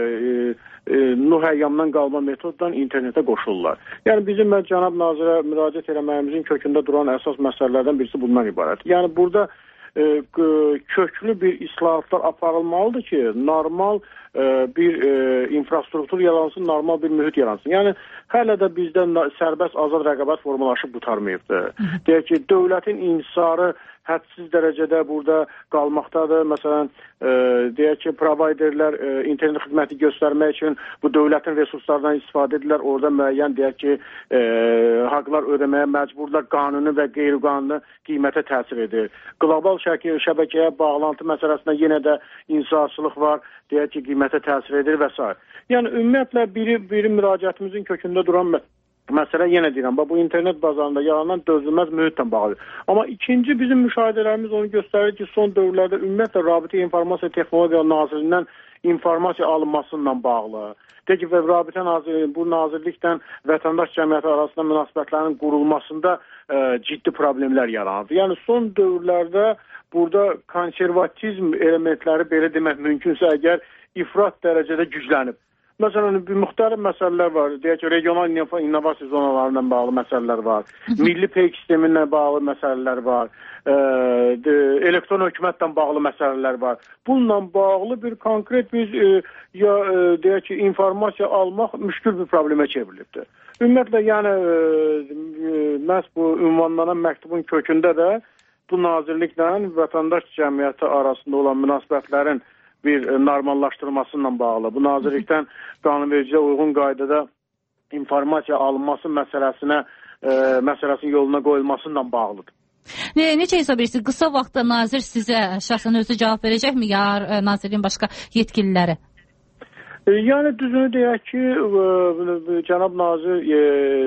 e, Nuh əyyamdan qalma metoddan internetə qoşulurlar. Yəni bizim və cənab nazirə müraciət eləməyimizin kökündə duran əsas məsələlərdən birisi bundan ibarət. Yəni burada e, köklü bir islahatlar aparılmalıdır ki, normal e, bir e, infrastruktur yaransın, normal bir mühit yaransın. Yəni hələ də bizdən sərbəst azad rəqabət formalaşıb qutarmayıbdır. Deyək ki, dövlətin insarı hədsiz dərəcədə burada qalmaqdadır. Məsələn, e, deyək ki, providerlər e, internet xidməti göstərmək üçün bu dövlətin resurslarından istifadə edirlər. Orada müəyyən, deyək ki, e, haqlar ödəməyə məcburlar, qanuni və qeyri-qanuni qiymətə təsir edir. Qlobal şəkil şəbəkəyə bağlantı məsələsində yenə də insaçılıq var, deyək ki, qiymətə təsir edir və s. Yəni, ümumiyyətlə, biri, biri müraciətimizin kökündə duran məsələ yenə deyirəm, bu internet bazarında yaranan dözülməz mühitlə bağlıdır. Amma ikinci bizim müşahidələrimiz onu göstərir ki, son dövrlərdə ümumiyyətlə Rabitə İnformasiya Texnologiya Nazirliyindən informasiya alınmasıyla bağlı. Deyək ki, və Rabitə Nazirliyi bu nazirlikdən vətəndaş cəmiyyəti arasında münasibətlərin qurulmasında e, ciddi problemlər yaranır. Yəni son dövrlərdə burada konservatizm elementləri, belə demək mümkünsə əgər ifrat dərəcədə güclənib. Məsələn, bir müxtəlif məsələlər var. Deyək ki, regional innovasiya zonalarla bağlı məsələlər var. Milli peyk sisteminlə bağlı məsələlər var. E, de, elektron hökumətlə bağlı məsələlər var. Bununla bağlı bir konkret bir e, ya e, deyək ki, informasiya almaq müşkül bir problemə çevrilibdir. Ümumiyyətlə, yəni e, e, məhz bu ünvanlanan məktubun kökündə də bu nazirliklə vətəndaş cəmiyyəti arasında olan münasibətlərin bir normallaşdırılmasıyla bağlı. Bu nazirlikdən qanunvericiliyə uyğun qaydada informasiya alınması məsələsinə e, məsələsinin yoluna qoyulmasıyla bağlıdır. Ne, necə hesab edirsiniz? Qısa vaxtda nazir sizə şəxsən özü cavab verəcəkmi, ya e, nazirliyin başqa yetkililəri? E, yəni düzünü deyək ki, e, cənab nazir e,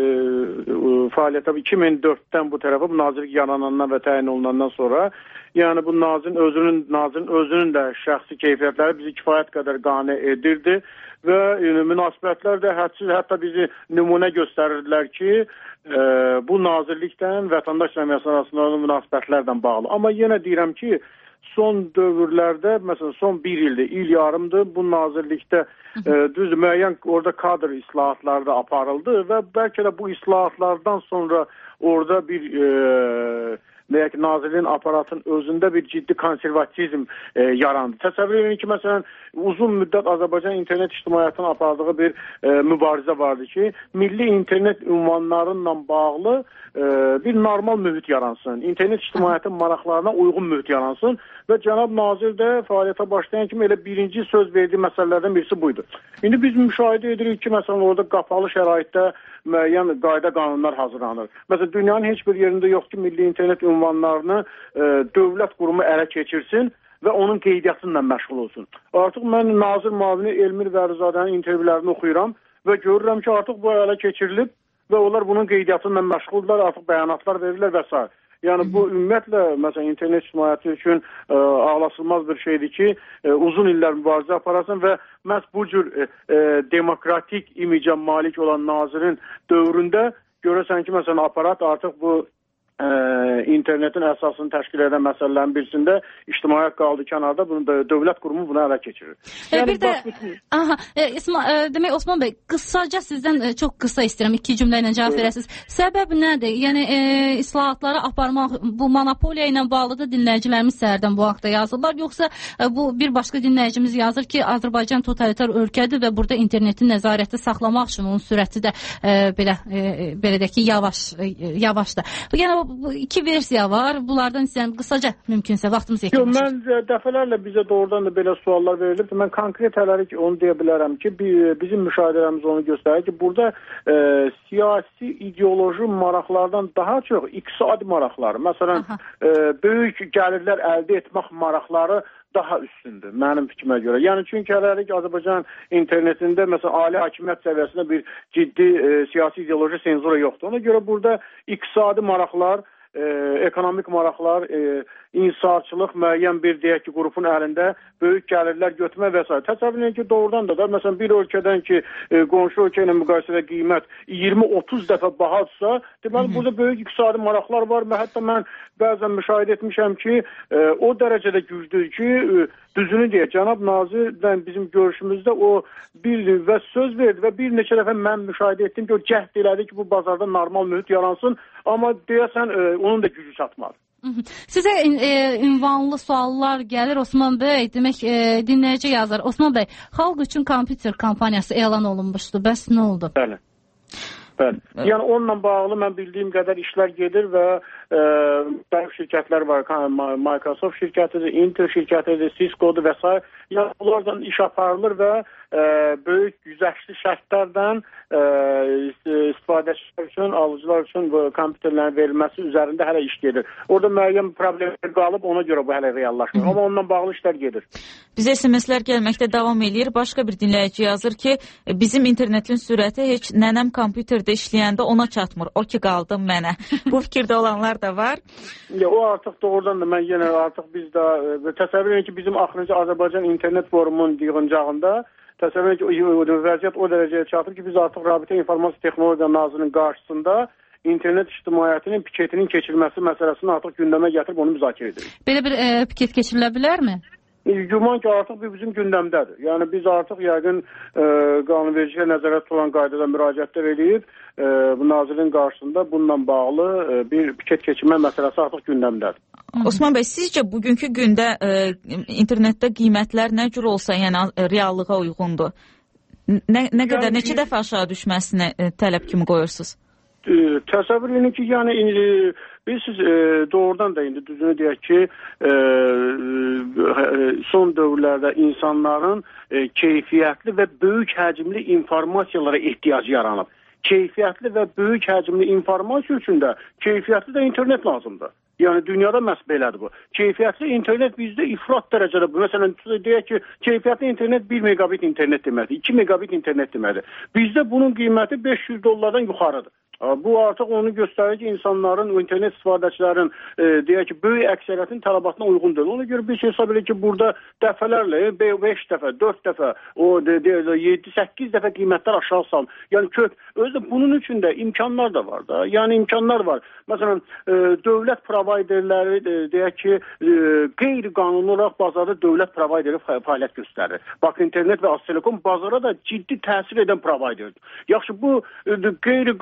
e, fəaliyyətə iki min dörddən bu tərəfə bu nazirlik yaranandan və təyin olunandan sonra yəni bu nazirin özünün, nazirin özünün də şəxsi keyfiyyətləri bizi kifayət qədər qane edirdi və yəni, münasibətlər də hədsiz, hətta bizi nümunə göstərirdilər ki, e, bu nazirlikdən vətəndaş cəmiyyəti arasında münasibətlərdən bağlı. Amma yenə deyirəm ki, son dövrlərdə, məsələn, son bir ildir, il yarımdır, bu nazirlikdə e, düz müəyyən orada kadr islahatları da aparıldı və bəlkə də bu islahatlardan sonra orada bir e, və ya ki, nazirliyin aparatın özündə bir ciddi konservatizm e, yarandı. Təsəvvür edin ki, məsələn, uzun müddət Azərbaycan internet ictimaiyyətinin apardığı bir e, mübarizə vardı ki, milli internet ünvanlarıyla bağlı e, bir normal mühit yaransın, internet ictimaiyyətin maraqlarına uyğun mühit yaransın və cənab nazir də fəaliyyətə başlayan kimi elə birinci söz verdiyi məsələlərdən birisi buydu. İndi biz müşahidə edirik ki, məsələn, orada qapalı şəraitdə müəyyən qayda qanunlar hazırlanır. Məsələn, dünyanın heç bir yerində yox ki, milli internet ünvanlarını e, dövlət qurumu ələ keçirsin və onun qeydiyyatı ilə məşğul olsun. Artıq mən nazir müavini Elmir Vərizadənin intervyularını oxuyuram və görürəm ki, artıq bu ələ keçirilib və onlar bunun qeydiyyatı ilə məşğuldurlar, artıq bəyanatlar verirlər və s. Yəni bu ümumiyyətlə məsələn internet ictimaiyyəti üçün e, ağlasılmaz bir şeydir ki, e, uzun illər mübarizə aparasın və məhz bu cür e, e, demokratik imicə malik olan nazirin dövründə görürsən ki, məsələn aparat artıq bu e, internetin əsasını təşkil edən məsələlərin birisində ictimaiyyət qaldı kənarda, bunu da dövlət qurumu buna ələ keçirir. E, yəni, bir də, bütün... aha, e, İsma, e, demək Osman bəy, qısaca sizdən e, çox qısa istəyirəm, iki cümlə ilə cavab verəsiniz. Səbəb nədir? Yəni e, islahatları aparmaq bu monopoliya ilə bağlıdır, dinləyicilərimiz səhərdən bu haqda yazırlar, yoxsa e, bu bir başqa dinləyicimiz yazır ki, Azərbaycan totalitar ölkədir və burada internetin nəzarəti saxlamaq üçün onun sürəti də e, belə e, belə də ki, yavaş e, yavaşdır. Yəni bu iki versiya var. Bunlardan istəyirəm qısaca mümkünsə vaxtımız yetişir. Mən dəfələrlə bizə doğrudan da belə suallar verilib. Mən konkret hələlik onu deyə bilərəm ki, bizim müşahidələrimiz onu göstərir ki, burada e, siyasi ideoloji maraqlardan daha çox iqtisadi maraqlar, məsələn, e, böyük gəlirlər əldə etmək maraqları daha üstündür mənim fikrimə görə. Yəni çünki hələlik Azərbaycan internetində məsələn ali hakimiyyət səviyyəsində bir ciddi e, siyasi ideoloji senzura yoxdur. Ona görə burada iqtisadi maraqlar, e, ekonomik maraqlar, e, insarçılıq müəyyən bir deyək ki, qrupun əlində böyük gəlirlər götürmə və s. Təsəvvür edin ki, doğrudan da da məsələn bir ölkədən ki, e, qonşu ölkə ilə müqayisədə qiymət iyirmi otuz dəfə bahadırsa, deməli burada böyük iqtisadi maraqlar var və hətta mən bəzən müşahidə etmişəm ki, e, o dərəcədə güclüdür ki, e, düzünü deyək, cənab nazirlə bizim görüşümüzdə o bir və söz verdi və bir neçə dəfə mən müşahidə etdim ki, o cəhd elədi ki, bu bazarda normal mühit yaransın, amma deyəsən e, onun da gücü çatmadı. Sizə e, ünvanlı suallar gəlir Osman bəy, demək e, dinləyici yazar. Osman bəy, xalq üçün kompüter kampaniyası elan olunmuşdu, bəs nə oldu? Bəli. Bəli. Yəni onunla bağlı mən bildiyim qədər işlər gedir və müxtəlif e, şirkətlər var. Microsoft şirkətidir, Intel şirkətidir, Cisco'dur və s. Yəni onlardan iş aparılır və e, böyük güzəştli şərtlərdən e, istifadəçilər üçün, alıcılar üçün bu kompüterlərin verilməsi üzərində hələ iş gedir. Orada müəyyən problemlər qalıb, ona görə bu hələ reallaşmır. Amma onunla bağlı işlər gedir. Bizə S M S-lər gəlməkdə davam edir. Başqa bir dinləyici yazır ki, bizim internetin sürəti heç nənəm kompüterdə işləyəndə ona çatmır. O ki qaldı mənə. Bu fikirdə olanlar da var. Ya, o artıq doğrudan da mən yenə artıq biz də təsəvvür edin ki, bizim axırıncı Azərbaycan internet forumunun yığıncağında təsəvvür edin ki, vəziyyət o dərəcəyə çatır ki, biz artıq Rabitə İnformasiya Texnologiya Nazirinin qarşısında internet ictimaiyyətinin piketinin keçirilməsi məsələsini artıq gündəmə gətirib onu müzakirə edirik. Belə bir e, piket keçirilə bilərmi? Güman ki, artıq bizim gündəmdədir. Yəni biz artıq yəqin e, qanunvericiyə nəzarət olan qaydada müraciətlər edib e, bu nazirin qarşısında bununla bağlı e, bir piket keçirmə məsələsi artıq gündəmdədir. Osman bəy, sizcə bugünkü gündə e, internetdə qiymətlər nə cür olsa, yəni e, reallığa uyğundur? Nə, nə qədər, yəni, neçə dəfə aşağı düşməsini e, tələb kimi qoyursunuz? E, təsəvvür edin ki, yəni indi biz siz e, doğrudan da indi düzünü deyək ki, e, son dövrlərdə insanların e, keyfiyyətli və böyük həcmli informasiyalara ehtiyacı yaranıb. Keyfiyyətli və böyük həcmli informasiya üçün də keyfiyyətli də internet lazımdır. Yəni dünyada məhz belədir bu. Keyfiyyətli internet bizdə ifrat dərəcədə bu. Məsələn, deyək ki, keyfiyyətli internet bir megabit internet deməkdir, iki megabit internet deməkdir. Bizdə bunun qiyməti beş yüz dollardan yuxarıdır. Bu artıq onu göstərir ki, insanların, internet istifadəçilərin e, deyək ki, böyük əksəriyyətin tələbatına uyğundur. Ona görə bir şey hesab edir ki, burada dəfələrlə beş dəfə, dörd dəfə, o yeddi səkkiz dəfə qiymətlər aşağı salın. Yəni kök, özü bunun üçün də imkanlar da var da. Yəni imkanlar var. Məsələn, e, dövlət provayderləri e, deyək ki, e, qeyri-qanuni olaraq bazarda dövlət provayderi fəaliyyət göstərir. Bax, internet və Aztelekom bazara da ciddi təsir edən provayderdir. Yaxşı, bu e, qeyri-qanuncusu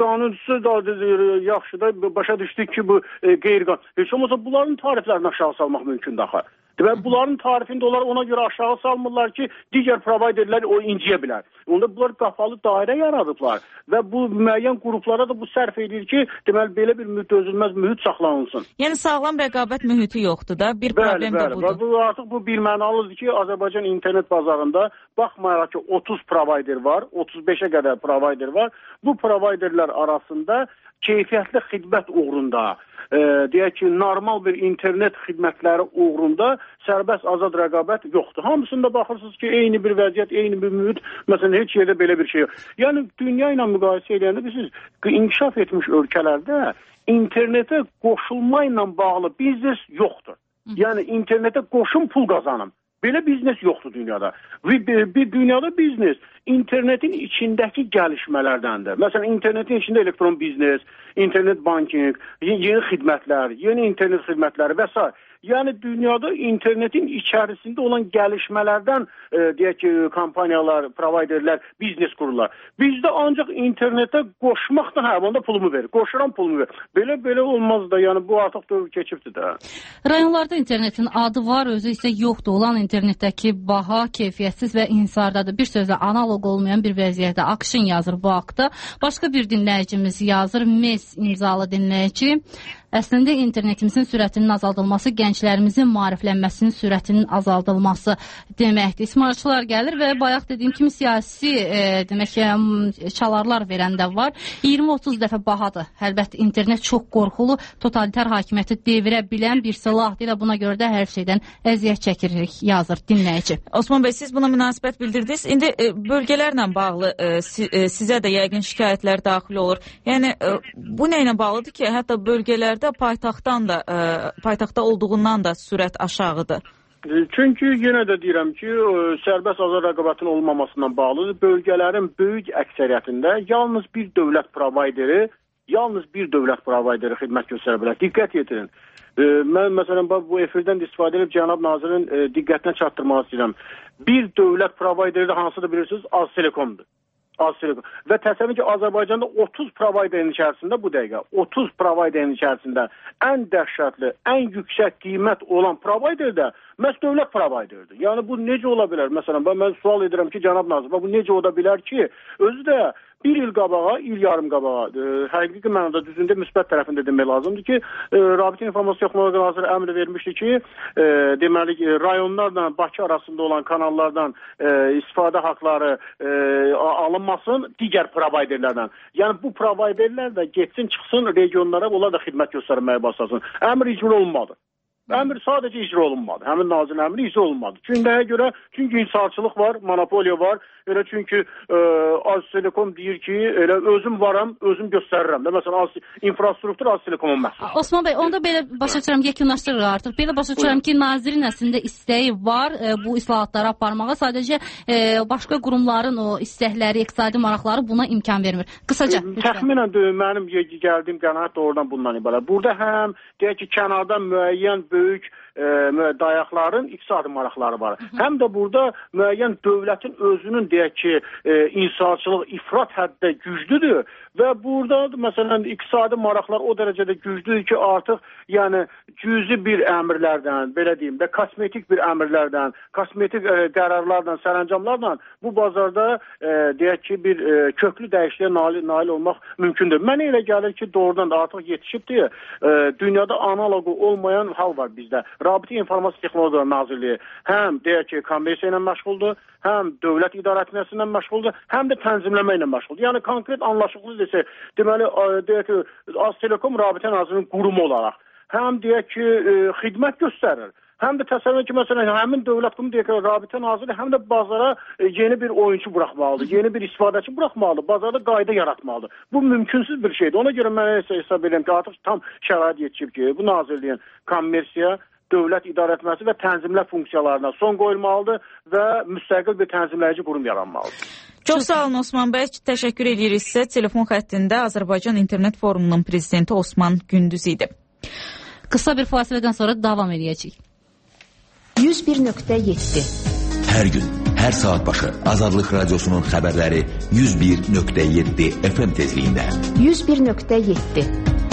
Onsuz da yaxşı da başa düşdük ki bu e, qeyri-qanuni. Heç olmasa bunların tariflərini aşağı salmaq mümkündür axı. Deməli, bunların tarifində onlar ona görə aşağı salmırlar ki, digər provayderlər o inciyə bilər. Onda bunlar qapalı dairə yaradıblar və bu müəyyən qruplara da bu sərf edir ki, deməli, belə bir dözülməz mühit saxlanılsın. Yəni, sağlam rəqabət mühiti yoxdur da, bir problem də budur. Bəli, bəli. Artıq bu bilmənalıdır ki, Azərbaycan internet bazarında baxmayaraq ki, otuz provayder var, otuz beşə qədər provayder var. Bu provayderlər arasında keyfiyyətli xidmət uğrunda, e, deyək ki, normal bir internet xidmətləri uğrunda sərbəst azad rəqabət yoxdur. Hamısında baxırsınız ki, eyni bir vəziyyət, eyni bir mühit, məsələn, heç yerdə belə bir şey yox. Yəni, dünya ilə müqayisə edəndə bilirsiniz, inkişaf etmiş ölkələrdə internetə qoşulma ilə bağlı biznes yoxdur. Yəni, internetə qoşun pul qazanım. Belə biznes yoxdur dünyada. Bir, bir, bir dünyada biznes internetin içindəki gəlişmələrdəndir. Məsələn, internetin içində elektron biznes, internet banking, yeni xidmətlər, yeni internet xidmətləri və s. Yəni, dünyada internetin içərisində olan gəlişmələrdən e, deyək ki, kampaniyalar, provayderlər, biznes qururlar. Bizdə ancaq internetə qoşmaqdan hə, onda pulumu verir, qoşuran pulumu verir. Belə-belə olmaz da, yəni bu artıq dövr keçibdir də. Rayonlarda internetin adı var, özü isə yoxdur. Olan internetdəki baha, keyfiyyətsiz və inhisardadır. Bir sözlə analoq olmayan bir vəziyyətdə Akşin yazır bu haqda. Başqa bir dinləyicimiz yazır, Mes imzalı dinləyici. Əslində internetimizin sürətinin azaldılması, gənclərimizin maariflənməsinin sürətinin azaldılması deməkdir. İsmarçılar gəlir və bayaq dediyim kimi siyasi e, demək ki, çalarlar verən də var. iyirmi otuz dəfə bahadır. Əlbəttə internet çox qorxulu, totalitar hakimiyyəti devirə bilən bir silahdır. Elə buna görə də hər şeydən əziyyət çəkirik, yazır dinləyici. Osman bəy, siz buna münasibət bildirdiniz. İndi e, bölgələrlə bağlı e, si, e, sizə də yəqin şikayətlər daxil olur. Yəni e, bu nə ilə bağlıdır ki, hətta bölgələr paytaxtdan da, e, paytaxtda olduğundan da sürət aşağıdır. Çünki yenə də deyirəm ki, sərbəst azad rəqabətin olmamasından bağlıdır. Bölgələrin böyük əksəriyyətində yalnız bir dövlət provayderi, yalnız bir dövlət provayderi xidmət göstərə bilər. Diqqət yetirin. E, mən məsələn bu efirdən istifadə edib cənab nazirin e, diqqətinə çatdırmaq istəyirəm. Bir dövlət provayderi də hansıdır bilirsiniz? Aztelekomdur. Aztelekom. Və təsəvvür ki, Azərbaycanda otuz provayderin içərisində bu dəqiqə, otuz provayderin içərisində ən dəhşətli, ən yüksək qiymət olan provayder də məhz dövlət provayderdir. Yəni bu necə ola bilər? Məsələn, mən sual edirəm ki, cənab nazir, bu necə ola bilər ki, özü də bir il qabağa, il yarım qabağa, e, həqiqi mənada düzündə müsbət tərəfində demək lazımdır ki, e, Rabitə İnformasiya Texnologiya Naziri əmr vermişdi ki, e, deməli, rayonlarla Bakı arasında olan kanallardan e, istifadə haqları e, alınmasın digər provayderlərdən. Yəni bu provayderlər də getsin, çıxsın regionlara, onlar da xidmət göstərməyə başlasın. Əmr icra olunmadı. Əmr sadəcə icra olunmadı. Həmin nazirin əmri icra olunmadı. Çünki nəyə görə? Çünki inhisarçılıq var, monopoliya var. Elə çünki e, Aztelekom deyir ki, elə özüm varam, özüm göstərirəm də. Məsələn, az, infrastruktur Aztelekomun məhsuludur. Osman bəy, onda belə başa düşürəm, yekunlaşdırırıq artıq. Belə başa düşürəm ki, nazirin əslində istəyi var e, bu islahatları aparmağa. Sadəcə e, başqa qurumların o istəkləri, iqtisadi maraqları buna imkan vermir. Qısaca. E, təxminən mənim gəldiyim qənaət doğrudan bundan ibarət. Burada həm deyək ki, kənardan müəyyən böyük e, dayaqların iqtisadi maraqları var. Hı -hı. Həm də burada müəyyən dövlətin özünün deyək ki, e, inhisarçılıq ifrat həddə güclüdür və burada məsələn iqtisadi maraqlar o dərəcədə güclüdür ki, artıq yəni cüzi bir əmrlərdən, belə deyim də, kosmetik bir əmrlərdən, kosmetik e, qərarlardan, sərəncamlarla bu bazarda e, deyək ki, bir e, köklü dəyişikliyə nail, nail olmaq mümkündür. Mənə elə gəlir ki, doğrudan da artıq yetişibdir. E, dünyada analogu olmayan hal var bizdə. Rabitə İnformasiya Texnologiya Nazirliyi həm deyək ki, kommersiya ilə məşğuldur, həm dövlət idarəetməsi ilə məşğuldur, həm də tənzimləmə ilə məşğuldur. Yəni konkret anlaşıqlı desək, deməli deyək ki, Aztelekom Rabitə Nazirliyinin qurumu olaraq həm deyək ki, e, xidmət göstərir. Həm də təsəvvür ki, məsələn, həmin dövlət qurumu deyək ki, Rabitə Nazirliyi həm də bazara e, yeni bir oyuncu buraxmalıdır, yeni bir istifadəçi buraxmalıdır, bazarda qayda yaratmalıdır. Bu mümkünsüz bir şeydir. Ona görə mən hesab edirəm ki, artıq tam şərait yetişib ki, bu nazirliyin kommersiya, dövlət idarəetməsi və tənzimlə funksiyalarına son qoyulmalıdır və müstəqil bir tənzimləyici qurum yaranmalıdır. Çox sağ olun Osman bəy, təşəkkür edirik sizə. Telefon xəttində Azərbaycan İnternet Forumunun prezidenti Osman Gündüz idi. Qısa bir fasilədən sonra davam edəcəyik. yüz bir nöqtə yeddi Hər gün, Hər saat başı Azadlıq Radiosunun xəbərləri yüz bir nöqtə yeddi F M tezliyində. yüz bir nöqtə yeddi.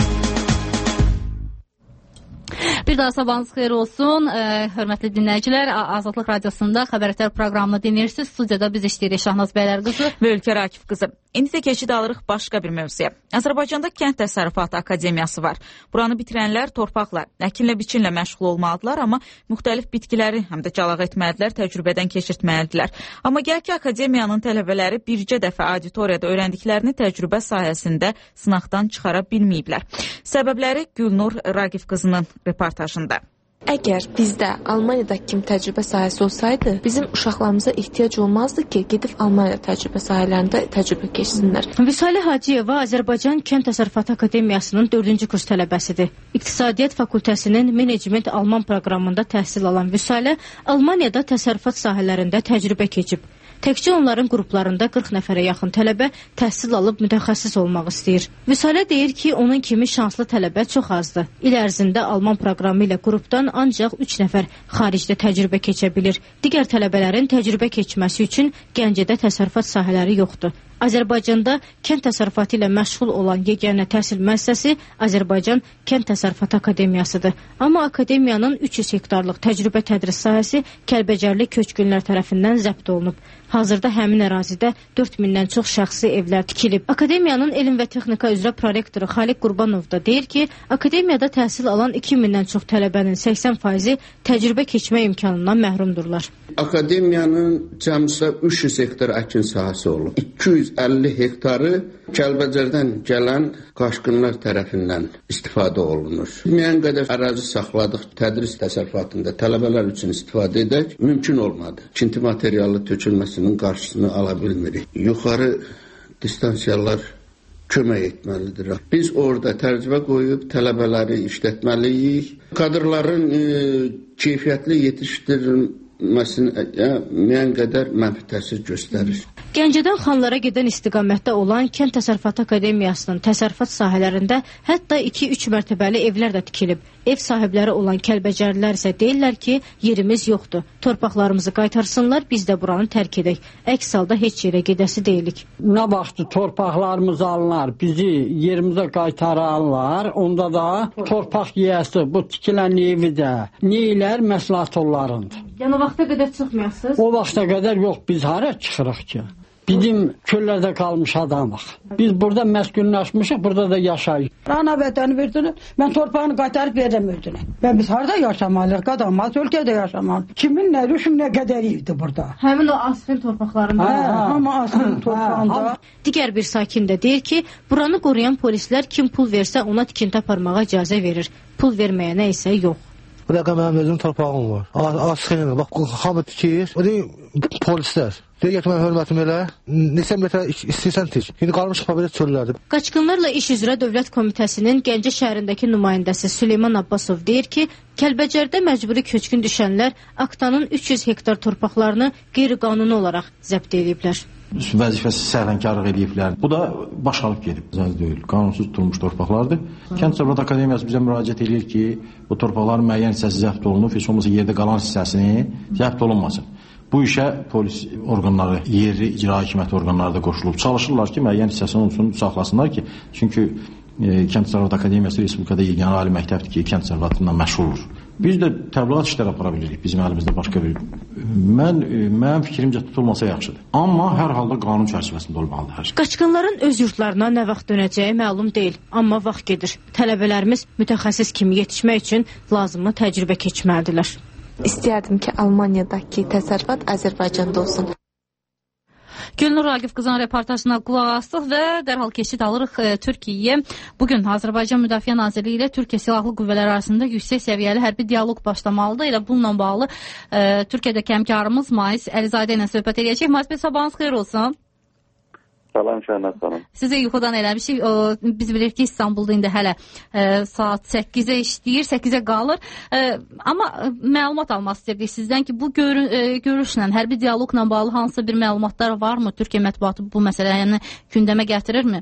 Bir daha sabahınız xeyir olsun. E, hörmətli dinləyicilər, Azadlıq Radiosunda Xəbər proqramını dinləyirsiniz. Studiyada biz işləyirik Şahnaz Bəylər qızı və Ülkər Akif qızı. İndi də keçid alırıq başqa bir mövzuya. Azərbaycanda Kənd Təsərrüfatı Akademiyası var. Buranı bitirənlər torpaqla, əkinlə, biçinlə məşğul olmalıdırlar, amma müxtəlif bitkiləri həm də calaq etməlidirlər, təcrübədən keçirtməlidirlər. Amma gəl ki, akademiyanın tələbələri bircə dəfə auditoriyada öyrəndiklərini təcrübə sahəsində sınaqdan çıxara bilməyiblər. Səbəbləri Gülnur Raqif qızının reportajında. Əgər bizdə Almaniyadakı kimi təcrübə sahəsi olsaydı, bizim uşaqlarımıza ehtiyac olmazdı ki, gedib Almaniya təcrübə sahələrində təcrübə keçsinlər. Vüsalə Hacıyeva Azərbaycan Kənd Təsərrüfatı Akademiyasının dördüncü kurs tələbəsidir. İqtisadiyyat Fakültəsinin menecment Alman proqramında təhsil alan Vüsalə Almaniyada təsərrüfat sahələrində təcrübə keçib. Təkcə onların qruplarında qırx nəfərə yaxın tələbə təhsil alıb mütəxəssis olmaq istəyir. Vüsalə deyir ki, onun kimi şanslı tələbə çox azdır. İl ərzində Alman proqramı ilə qrupdan ancaq üç nəfər xaricdə təcrübə keçə bilir. Digər tələbələrin təcrübə keçməsi üçün Gəncədə təsərrüfat sahələri yoxdur. Azərbaycanda kənd təsərrüfatı ilə məşğul olan yeganə təhsil müəssisəsi Azərbaycan Kənd Təsərrüfatı Akademiyasıdır. Amma akademiyanın üç yüz hektarlıq təcrübə tədris sahəsi Kəlbəcərli köçkünlər tərəfindən zəbt olunub. Hazırda həmin ərazidə dörd mindən çox şəxsi evlər tikilib. Akademiyanın elm və texnika üzrə prorektoru Xaliq Qurbanov da deyir ki, akademiyada təhsil alan iki mindən çox tələbənin səksən faizi təcrübə keçmə imkanından məhrumdurlar. Akademiyanın cəmsə üç yüz hektar əkin sahəsi olub. iki yüz əlli hektarı Kəlbəcərdən gələn qaşqınlar tərəfindən istifadə olunur. Müəyyən qədər ərazi saxladıq, tədris təsərrüfatında tələbələr üçün istifadə edək, mümkün olmadı. İkinci materialı tökülməsinin qarşısını ala bilmirik. Yuxarı distansiyalar kömək etməlidir. Biz orada tərcümə qoyub tələbələri işlətməliyik. Kadrların e, keyfiyyətli yetişdirilməsinə e, müəyyən qədər mənfi təsir göstərir. Gəncədən Xanlara gedən istiqamətdə olan Kənd Təsərrüfatı Akademiyasının təsərrüfat sahələrində hətta iki üç mərtəbəli evlər də tikilib. Ev sahibləri olan Kəlbəcərlilər isə deyirlər ki, yerimiz yoxdur. Torpaqlarımızı qaytarsınlar, biz də buranı tərk edək. Əks halda heç yerə gedəsi deyilik. Nə vaxt torpaqlarımız alınlar, bizi yerimizə qaytararlar, onda da torpaq yiyəsi bu tikilən evi də neylər məsləhət onlarındır. Yəni o vaxta qədər çıxmayasınız? O vaxta qədər yox, biz hara çıxırıq ki? Bizim köllərdə qalmış adamıq. Biz burada məskünləşmişik, burada da yaşayıq. Ana vətəni verdilər, mən torpağını qaytarıb verəm özünə. Və biz harada yaşamalıyıq, qadamaz ölkədə yaşamalıyıq. Kimin nə düşüm, nə qədər evdir burada. Həmin o asfin torpaqlarında. Hə, amma asfin torpağında. Digər bir sakin də deyir ki, buranı qoruyan polislər kim pul versə ona tikinti aparmağa icazə verir. Pul verməyənə isə yox. Bu dəqiqə mənim özüm torpağım var. Asfin, bax, xamı tikir. O deyim, polislər. Deyək ki, mən hörmətim elə, neçə metrə istəyirsən tik. İndi qalmışıq belə çöllərdir. Qaçqınlarla iş üzrə Dövlət Komitəsinin Gəncə şəhərindəki nümayəndəsi Süleyman Abbasov deyir ki, Kəlbəcərdə məcburi köçkün düşənlər Aktanın üç yüz hektar torpaqlarını qeyri-qanuni olaraq zəbt ediblər. Vəzifəsi səhlənkarlıq ediblər. Bu da baş alıb gedib. Zəz deyil, qanunsuz tutulmuş torpaqlardır. Kənd Təsərrüfatı Akademiyası bizə müraciət edir ki, bu torpaqların müəyyən hissəsi zəbt olunub, heç olmasa yerdə qalan hissəsini zəbt olunmasın. Bu işə polis orqanları, yerli icra hakimiyyəti orqanları da qoşulub. Çalışırlar ki, müəyyən hissəsini olsun, saxlasınlar ki, çünki e, Kənd Təsərrüfatı Akademiyası Respublikada yeganə ali məktəbdir ki, kənd təsərrüfatından məşğul olur. Biz də təbliğat işləri apara bilirik, bizim əlimizdə başqa bir... Mən, mənim fikrimcə tutulmasa yaxşıdır. Amma hər halda qanun çərçivəsində olmalıdır hər şey. Qaçqınların öz yurtlarına nə vaxt dönəcəyi məlum deyil, amma vaxt gedir. Tələbələrimiz mütəxəssis kimi yetişmək üçün lazımlı təcrübə keçməlidirlər. İstəyərdim ki, Almaniyadakı təsərrüfat Azərbaycanda olsun. Gülnur Raqif qızın reportajına qulaq astıq və dərhal keçid alırıq e, Türkiyəyə. Bugün Azərbaycan Müdafiə Nazirliyi ilə Türkiyə Silahlı Qüvvələri arasında yüksək səviyyəli hərbi dialoq başlamalıdır. Elə bununla bağlı e, Türkiyədəki həmkarımız Mais Əlizadə ilə söhbət edəcək. Mais bəy, sabahınız xeyir olsun. Salam Şahnaz xanım. Sizə yuxudan eləmişik. O, biz bilirik ki, İstanbulda indi hələ e, saat səkkizə işləyir, səkkizə qalır. E, amma məlumat almaq istəyirdik sizdən ki, bu görü, e, görüşlə, hərbi dialoqla bağlı hansısa bir məlumatlar varmı? Türkiyə mətbuatı bu məsələni gündəmə gətirirmi?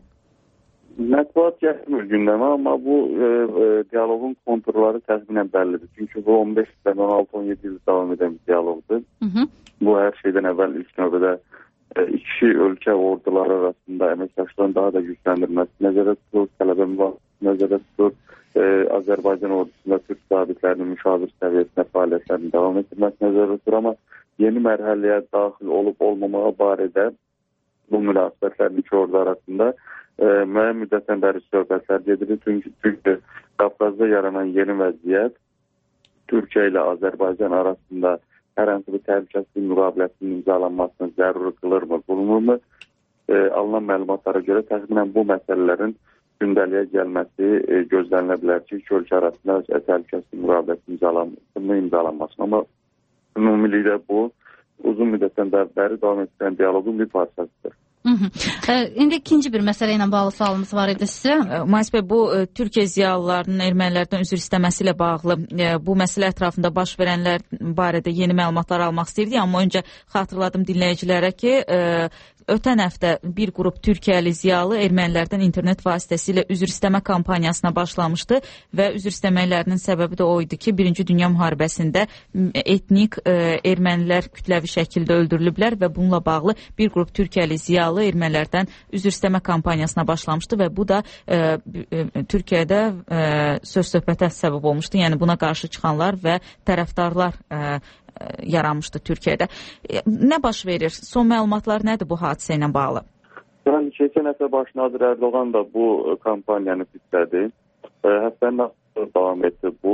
Mətbuat gətirmir gündəmə, amma bu e, e, dialoqun konturları təxminən bəllidir. Çünki bu on beş ildən on altı on yeddi il davam edən bir dialoqdur. Hı -hı. Bu hər şeydən əvvəl ilk növbədə iki ölkə orduları arasında əməkdaşlığın daha da gücləndirilməsi nəzərdə tutulur, tələbə müvafiq nəzərdə tutulur. Azərbaycan ordusunda Türk zabitlərinin müşavir səviyyəsində fəaliyyətlərini davam etdirməsi nəzərdə tutulur, amma yeni mərhələyə daxil olub olmamağa barədə bu münasibətlərin iki ordu arasında e, müəyyən müddətdən bəri söhbətlər gedilir. Çünki, çünki Qafqazda yaranan yeni vəziyyət Türkiyə ilə Azərbaycan arasında hər hansı bir təhlükəsizlik müqaviləsinin imzalanmasını zəruri qılırmı, bulunurmu? E, alınan məlumatlara görə təxminən bu məsələlərin gündəliyə gəlməsi e, gözlənilə bilər ki, iki ölkə arasında təhlükəsizlik müqaviləsinin imzalanmasını imzalanmasın. Amma ümumilikdə bu uzun müddətdən bəri davam edən dialoqun bir parçasıdır. Hı -hı. E, indi ikinci bir məsələ ilə bağlı sualımız var idi sizə. Mayis bəy, bu e, Türkiyə ziyalılarının ermənilərdən üzr istəməsi ilə bağlı e, bu məsələ ətrafında baş verənlər barədə yeni məlumatlar almaq istəyirdik, amma öncə xatırladım dinləyicilərə ki, e, ötən həftə bir qrup Türkiyəli ziyalı ermənilərdən internet vasitəsilə üzr istəmə kampaniyasına başlamışdı və üzr istəməklərinin səbəbi də o idi ki, Birinci Dünya müharibəsində etnik e, ermənilər kütləvi şəkildə öldürülüblər və bununla bağlı bir qrup Türkiyəli ziyalı ermənilərdən üzr istəmə kampaniyasına başlamışdı və bu da e, e, Türkiyədə e, söz söhbətə səbəb olmuşdu. Yəni buna qarşı çıxanlar və tərəfdarlar e, yaranmışdı Türkiyədə. Nə baş verir? Son məlumatlar nədir bu hadisə ilə bağlı? Yəni, keçən həftə baş nazir Erdoğan da bu kampaniyanı fitlədi. Həftənin axırı davam etdi bu.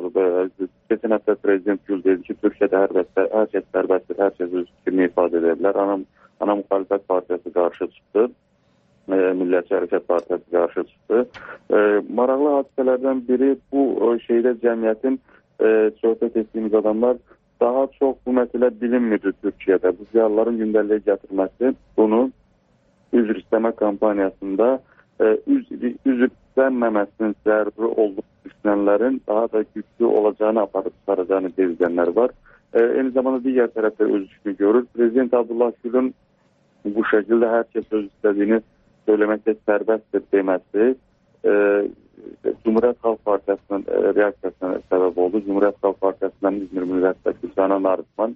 Keçən həftə Prezident Gül dedi ki, Türkiyədə hər, bəstə, hər kəs sərbəstdir, hər kəs öz fikrini ifadə edə bilər. Ana, ana müxalifət partiyası qarşı çıxdı. Millətçi Hərəkət Partiyası qarşı çıxdı. Maraqlı hadisələrdən biri bu şeydə cəmiyyətin söhbət etdiyimiz adamlar daha çox bu məsələ bilinmirdi Türkiyədə. Bu ziyalıların gündəliyə gətirməsi bunu üzr istəmə kampaniyasında e, üzr istənməməsinin zəruri olduğu düşünənlərin daha da güclü olacağını aparıb çıxaracağını deyilənlər var. E, eyni zamanda digər tərəfdə öz işini görür. Prezident Abdullah Gül'ün bu şəkildə hər kəs öz istədiyini söyləməkdə sərbəstdir deməsi e, Cumhuriyet Halk Partiyasının e, reaksiyasına səbəb oldu. Cumhuriyet Halk Partiyasından İzmir Milletvəkili Canan Arifman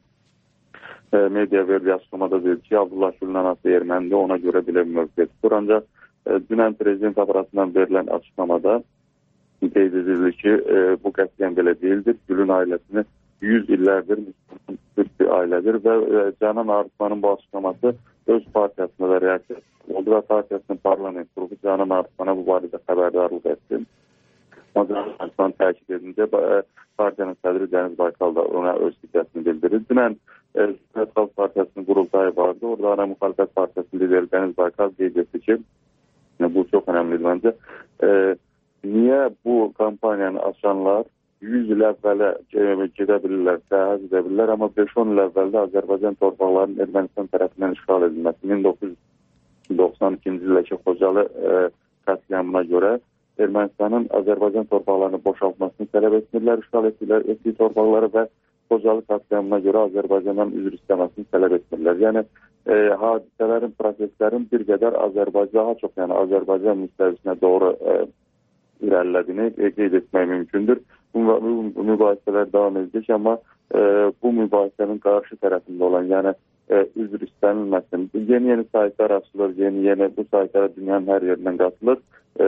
e, media verdiyi açıqlamada dedi ki, Abdullah Gül'ün anası ermənidir, ona görə belə bir mövqe tutur. Ancaq e, dünən prezident aparatından verilən açıqlamada qeyd edildi ki, e, bu qətiyyən belə deyildir. Gül'ün ailəsini yüz illərdir Müslüman Türk bir ailədir və e, Canan Arifmanın bu açıqlaması öz partiyasında da reaksiya oldu və partiyasının parlament qrupu Canan Arifmana bu barədə xəbərdarlıq etdi. Canan Arifman təkid edincə partiyanın sədri Dəniz Baykal da ona öz fikrəsini bildirir. Dünən Cumhuriyet Halk Partiyasının qurultayı vardı. Orada ana müxalifət partiyasının lideri Dəniz Baykal qeyd etdi ki, bu çox önəmlidir məncə. E, niyə bu kampaniyanı açanlar yüz il əvvələ gedə bilirlər, səyahət edə bilirlər, amma beş on il əvvəldə Azərbaycan torpaqlarının Ermənistan tərəfindən işğal edilməsi min doqquz yüz doxsan ikinci ildəki Xocalı e, qətliamına görə Ermənistanın Azərbaycan torpaqlarını boşaltmasını tələb etmirlər, işğal etdilər, etdiyi torpaqları və Xocalı qətliamına görə Azərbaycandan üzr istəməsini tələb etmirlər. Yəni e, hadisələrin, proseslərin bir qədər Azərbaycan, daha çox yəni Azərbaycan müstəvisinə doğru e, irəlilədiyini e, qeyd etmək mümkündür. Bu, bu mübahisələr davam edəcək, amma e, bu mübahisənin qarşı tərəfində olan, yəni e, üzr istənilməsin. Yeni-yeni saytlar açılır, yeni-yeni bu saytlara dünyanın hər yerindən qatılır. E,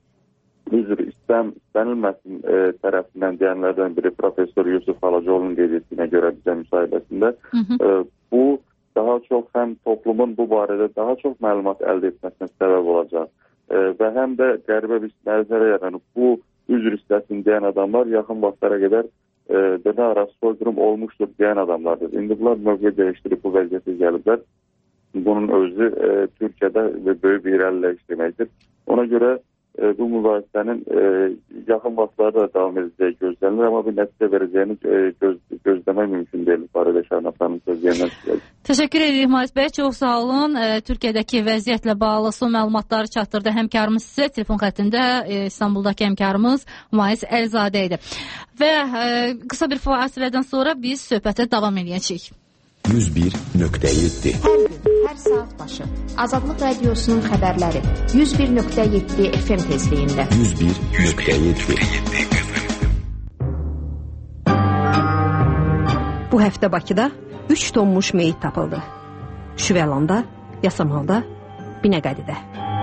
üzr istəm, istənilməsin e, tərəfindən deyənlərdən biri Profesör Yusuf Halacoğlu'nun qeyd etdiyinə görə bizə müsahibəsində. E, bu daha çox həm toplumun bu barədə daha çox məlumat əldə etməsinə səbəb olacaq. E, və həm də qəribə bir nəzərə yaranıb bu üzr istəsin deyən adamlar yaxın vaxtlara qədər e, dönə arası soyqırım olmuşdur deyən adamlardır. İndi bunlar mövqe dəyişdirib bu vəziyyətə gəliblər. Bunun özü e, Türkiyədə böyük bir irəliləyiş deməkdir. Ona görə e, bu mübahisənin e, yaxın vaxtlarda davam edəcəyi gözlənilir, amma bir nəticə verəcəyini e, göz, gözləmək mümkün deyil. Barədə Şərnasanın sözlərindən çıxıyor. Təşəkkür edirik Mayis bəy, çox sağ olun. E, Türkiyədəki vəziyyətlə bağlı son məlumatları çatdırdı həmkarımız sizə. Telefon xəttində e, İstanbuldakı həmkarımız Mayis Əlzadə idi. Və e, qısa bir fasilədən sonra biz söhbətə davam edəcəyik. yüz bir nöqtə yeddi Hər gün, hər saat başı Azadlıq Radiosunun xəbərləri yüz bir nöqtə yeddi F M tezliyində. yüz bir nöqtə yeddi Bu həftə Bakıda üç tonmuş meyit tapıldı. Şüvəlanda, Yasamalda, Binəqədidə.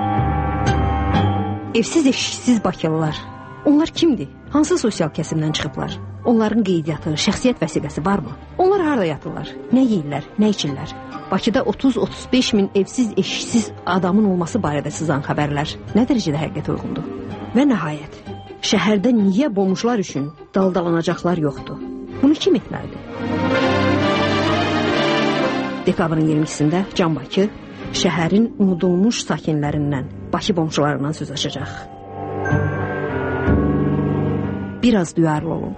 Evsiz eşiksiz bakılılar. Onlar kimdir? Hansı sosial kəsimdən çıxıblar? Onların qeydiyyatı, şəxsiyyət vəsiqəsi varmı? Onlar harada yatırlar? Nə yeyirlər, nə içirlər? Bakıda otuz otuz beş min evsiz eşiksiz adamın olması barədə sızan xəbərlər nə dərəcədə həqiqətə uyğundur? Və nəhayət, şəhərdə niyə bomuşlar üçün daldalanacaqlar yoxdur? Bunu kim etməlidir? Dekabrın iyirmisində Can Bakı şəhərin unudulmuş sakinlərindən, Bakı bomuşlarından söz açacaq. Biraz duyarlı olun.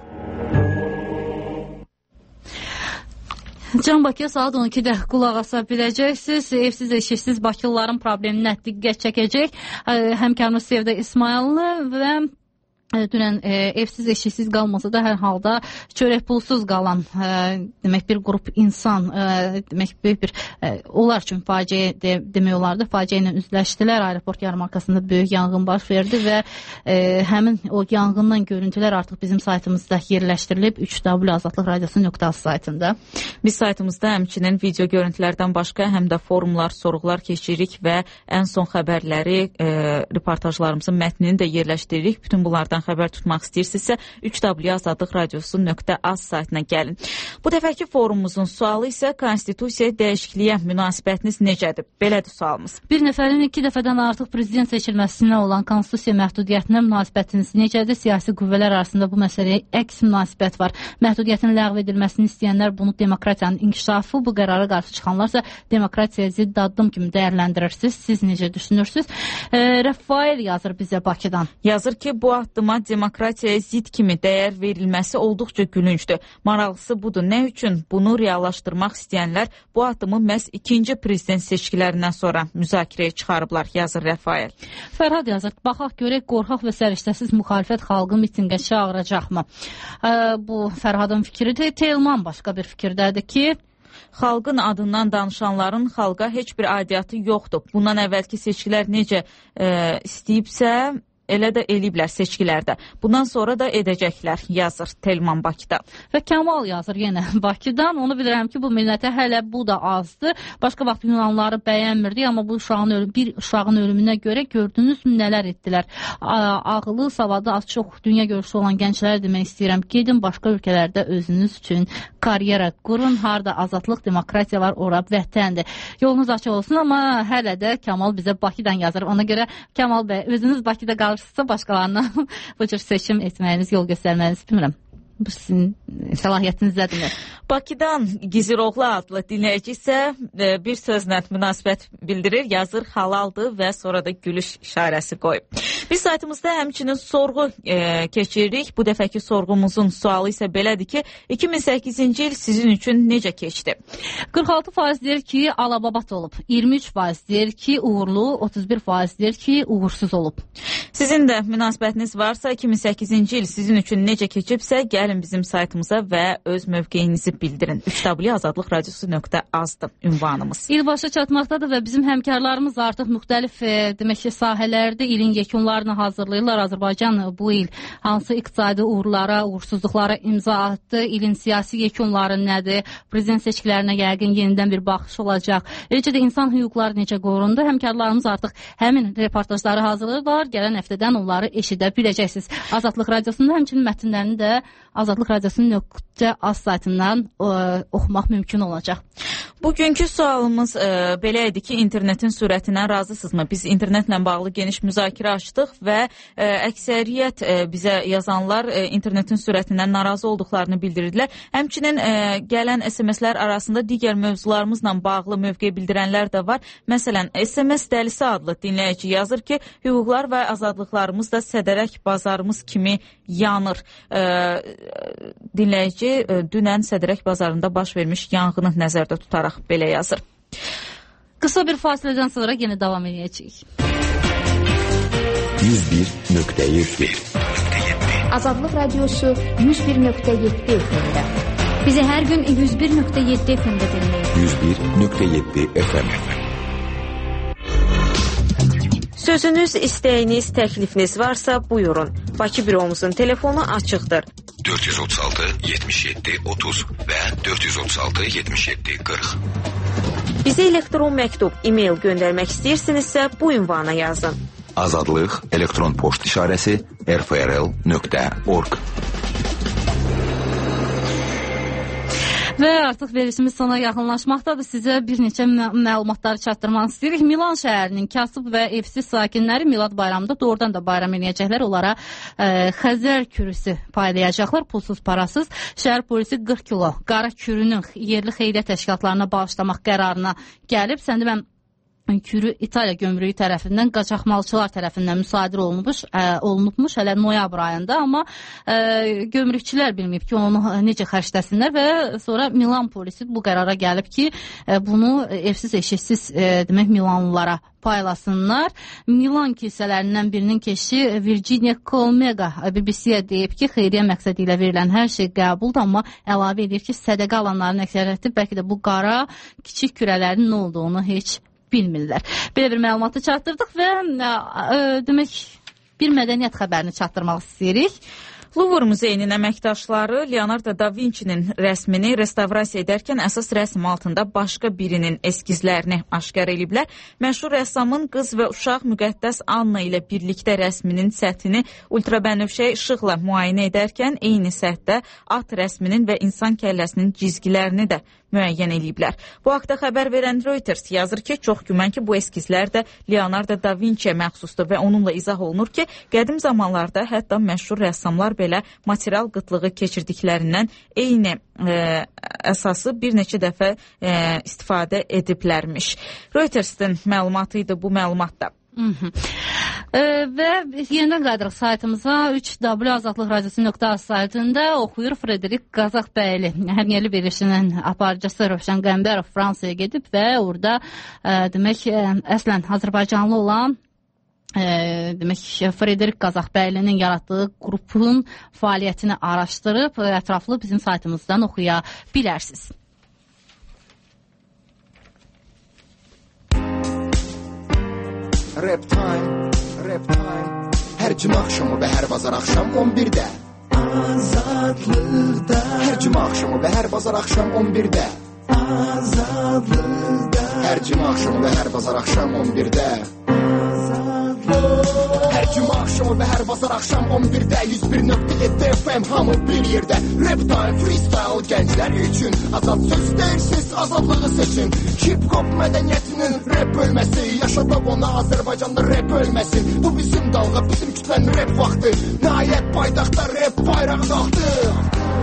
Can Bakıya saat on ikidə qulaq asa biləcəksiniz. Evsiz eşiksiz bakılıların probleminə diqqət çəkəcək. Həmkarımız Sevdə İsmayıllı və dünən e, evsiz eşiksiz qalmasa da hər halda çörək pulsuz qalan e, demək bir qrup insan e, demək böyük bir e, onlar üçün faciə de, demək olardı. Faciə ilə üzləşdilər. Aeroport yarmarkasında böyük yanğın baş verdi və e, həmin o yanğından görüntülər artıq bizim saytımızda yerləşdirilib üç w azadlıq radiosu nöqtə az saytında. Biz saytımızda həmçinin video görüntülərdən başqa həm də forumlar, sorğular keçiririk və ən son xəbərləri, e, reportajlarımızın mətnini də yerləşdiririk. Bütün bunlardan xəbər tutmaq istəyirsinizsə üç w azadlıq radiosu nöqtə az saytına gəlin. Bu dəfəki forumumuzun sualı isə konstitusiyaya dəyişikliyə münasibətiniz necədir? Belədir sualımız. Bir nəfərin iki dəfədən artıq prezident seçilməsinə olan konstitusiya məhdudiyyətinə münasibətiniz necədir? Siyasi qüvvələr arasında bu məsələyə əks münasibət var. Məhdudiyyətin ləğv edilməsini istəyənlər bunu demokratiyanın inkişafı, bu qərara qarşı çıxanlarsa demokratiyaya zidd addım kimi dəyərləndirirsiniz. Siz necə düşünürsünüz? E, Rəfail yazır bizə Bakıdan. Yazır ki, bu addıma demokratiyaya zid kimi dəyər verilməsi olduqca gülüncdür. Maraqlısı budur. Nə üçün bunu reallaşdırmaq istəyənlər bu addımı məhz ikinci prezident seçkilərindən sonra müzakirəyə çıxarıblar, yazır Rəfail. Fərhad yazır, baxaq görək qorxaq və səriştəsiz müxalifət xalqı mitinqə çağıracaqmı? Bu Fərhadın fikridir. Teylman başqa bir fikirdədir ki, xalqın adından danışanların xalqa heç bir aidiyyatı yoxdur. Bundan əvvəlki seçkilər necə e, istəyibsə, elə də eləyiblər seçkilərdə. Bundan sonra da edəcəklər, yazır Telman Bakıda. Və Kamal yazır yenə Bakıdan. Onu bilirəm ki, bu millətə hələ bu da azdır. Başqa vaxt Yunanları bəyənmirdik, amma bu uşağın ölüm, bir uşağın ölümünə görə gördünüz nələr etdilər. Ağılı, savadı az çox dünya görüşü olan gənclərə demək istəyirəm. Gedin başqa ölkələrdə özünüz üçün karyera qurun. Harda azadlıq, demokratiya var, ora vətəndir. Yolunuz açıq olsun, amma hələ də Kamal bizə Bakıdan yazır. Ona görə Kamal bəy, özünüz Bakıda qalır başqalarına bu cür seçim etməyiniz, yol göstərməyiniz bilmirəm. Bu sizin səlahiyyətinizdədir. Bakıdan Giziroğlu adlı dinləyici isə bir sözlə münasibət bildirir, yazır halaldır və sonra da gülüş işarəsi qoyub. Biz saytımızda həmçinin sorğu e, keçiririk. Bu dəfəki sorğumuzun sualı isə belədir ki, iki min səkkizinci il sizin üçün necə keçdi? qırx altı faiz deyir ki, alababat olub. iyirmi üç faiz deyir ki, uğurlu. otuz bir faiz deyir ki, uğursuz olub. Sizin də münasibətiniz varsa, iki min səkkizinci il sizin üçün necə keçibsə, gəlin bizim saytımıza və öz mövqeyinizi bildirin. üç w azadlıq radiosu nöqtə azdır ünvanımız. İl başa çatmaqdadır və bizim həmkarlarımız artıq müxtəlif e, demək ki, sahələrdə ilin yekunlarını hazırlayırlar. Azərbaycan bu il hansı iqtisadi uğurlara, uğursuzluqlara imza atdı? İlin siyasi yekunları nədir? Prezident seçkilərinə yəqin yenidən bir baxış olacaq. Eləcə də insan hüquqları necə qorundu? Həmkarlarımız artıq həmin reportajları hazırlayırlar. Gələn həftədən onları eşidə biləcəksiniz. Azadlıq radiosunda həmçinin mətnlərini də Azadlıq radiosunun nöqtə az saytından e, oxumaq mümkün olacaq. Bugünkü sualımız e, belə idi ki, internetin sürətindən razısınızmı? Biz internetlə bağlı geniş müzakirə açdıq və e, əksəriyyət e, bizə yazanlar e, internetin sürətindən narazı olduqlarını bildirdilər. Həmçinin e, gələn S M S-lər arasında digər mövzularımızla bağlı mövqe bildirənlər də var. Məsələn, S M S dəlisi adlı dinləyici yazır ki, hüquqlar və azadlıqlarımız da sədərək bazarımız kimi yanır. E, dinləyici e, dünən Sədərək bazarında baş vermiş yanğını nəzərdə tutaraq belə yazır. Qısa bir fasilədən sonra yenə davam edəcəyik. yüz bir nöqtə yeddi Azadlıq radiosu yüz bir nöqtə yeddi F M-də. Bizi hər gün yüz bir nöqtə yeddi F M-də dinləyin. yüz bir nöqtə yeddi F M. Sözünüz, istəyiniz, təklifiniz varsa buyurun. Bakı büromuzun telefonu açıqdır. dört yüz otuz altı yetmiş yedi otuz və dört yüz otuz altı yetmiş yedi qırx. Bizə elektron məktub, e-mail göndərmək istəyirsinizsə bu ünvana yazın. Azadlıq elektron poçt işarəsi r f r l nöqtə org. Və artıq verilişimiz sona yaxınlaşmaqdadır. Sizə bir neçə məlumatları çatdırmaq istəyirik. Milan şəhərinin kasıb və evsiz sakinləri Milad bayramında doğrudan da bayram eləyəcəklər. Onlara ə, Xəzər kürüsü paylayacaqlar, pulsuz, parasız. Şəhər polisi qırx kilo qara kürünün yerli xeyriyyət təşkilatlarına bağışlamaq qərarına gəlib. Səndə mən kürü İtaliya gömrüyü tərəfindən qaçaqmalçılar tərəfindən müsadir olunmuş, ə, olunmuş hələ noyabr ayında, amma ə, gömrükçülər bilməyib ki, onu necə xərcləsinlər və sonra Milan polisi bu qərara gəlib ki, ə, bunu evsiz, eşiksiz ə, demək Milanlılara paylasınlar. Milan kilsələrindən birinin keşi Virginia Colmega B B C-yə deyib ki, xeyriyyə məqsədi ilə verilən hər şey qəbuldur, amma əlavə edir ki, sədəqə alanların əksəriyyəti bəlkə də bu qara kiçik kürələrin nə olduğunu heç bilmirlər. Belə bir məlumatı çatdırdıq və ə, demək bir mədəniyyət xəbərini çatdırmaq istəyirik. Louvre Muzeyinin əməkdaşları Leonardo da Vinci'nin rəsmini restavrasiya edərkən əsas rəsm altında başqa birinin eskizlərini aşkar ediblər. Məşhur rəssamın qız və uşaq müqəddəs Anna ilə birlikdə rəsminin səthini ultrabənövşə işıqla müayinə edərkən eyni səthdə at rəsminin və insan kəlləsinin cizgilərini də müəyyən ediblər. Bu haqda xəbər verən Reuters yazır ki, çox güman ki, bu eskizlər də Leonardo da Vinci'yə məxsusdur və onunla izah olunur ki, qədim zamanlarda hətta məşhur rəssamlar belə material qıtlığı keçirdiklərindən eyni e, əsası bir neçə dəfə e, istifadə ediblərmiş. Reuters'ın məlumatı idi bu məlumatda. Ee, və yenidən qayıdırıq saytımıza üç w azadlıq radiosu nöqtə az saytında oxuyur Frederik Qazaxbəyli. Həmyəli verilişinin aparıcısı Rövşən Qəmbərov Fransaya gedib və orada e, demək e, əslən Azərbaycanlı olan e, demək Frederik Qazaxbəylinin yaratdığı qrupun fəaliyyətini araşdırıb ətraflı bizim saytımızdan oxuya bilərsiniz. Rap time, rap time. Hər cümə axşamı və hər bazar axşam on birdə Azadlıqda. Hər cümə axşamı və hər bazar axşam on birdə Azadlıqda. Hər cümə axşamı və hər bazar axşam on birdə Hər cümə axşamı və hər bazar axşam on birdə yüz bir nöqtə yeddi F M hamı bir yerdə. Rap time, freestyle gənclər üçün azad söz deyirsiz, azadlığı seçin. Hip-hop mədəniyyətinin rap bölməsi, yaşadaq ona Azərbaycanda rap ölməsin. Bu bizim dalğa, bizim kütlənin rap vaxtı. Nəhayət paytaxtda rap bayrağı qalxdı.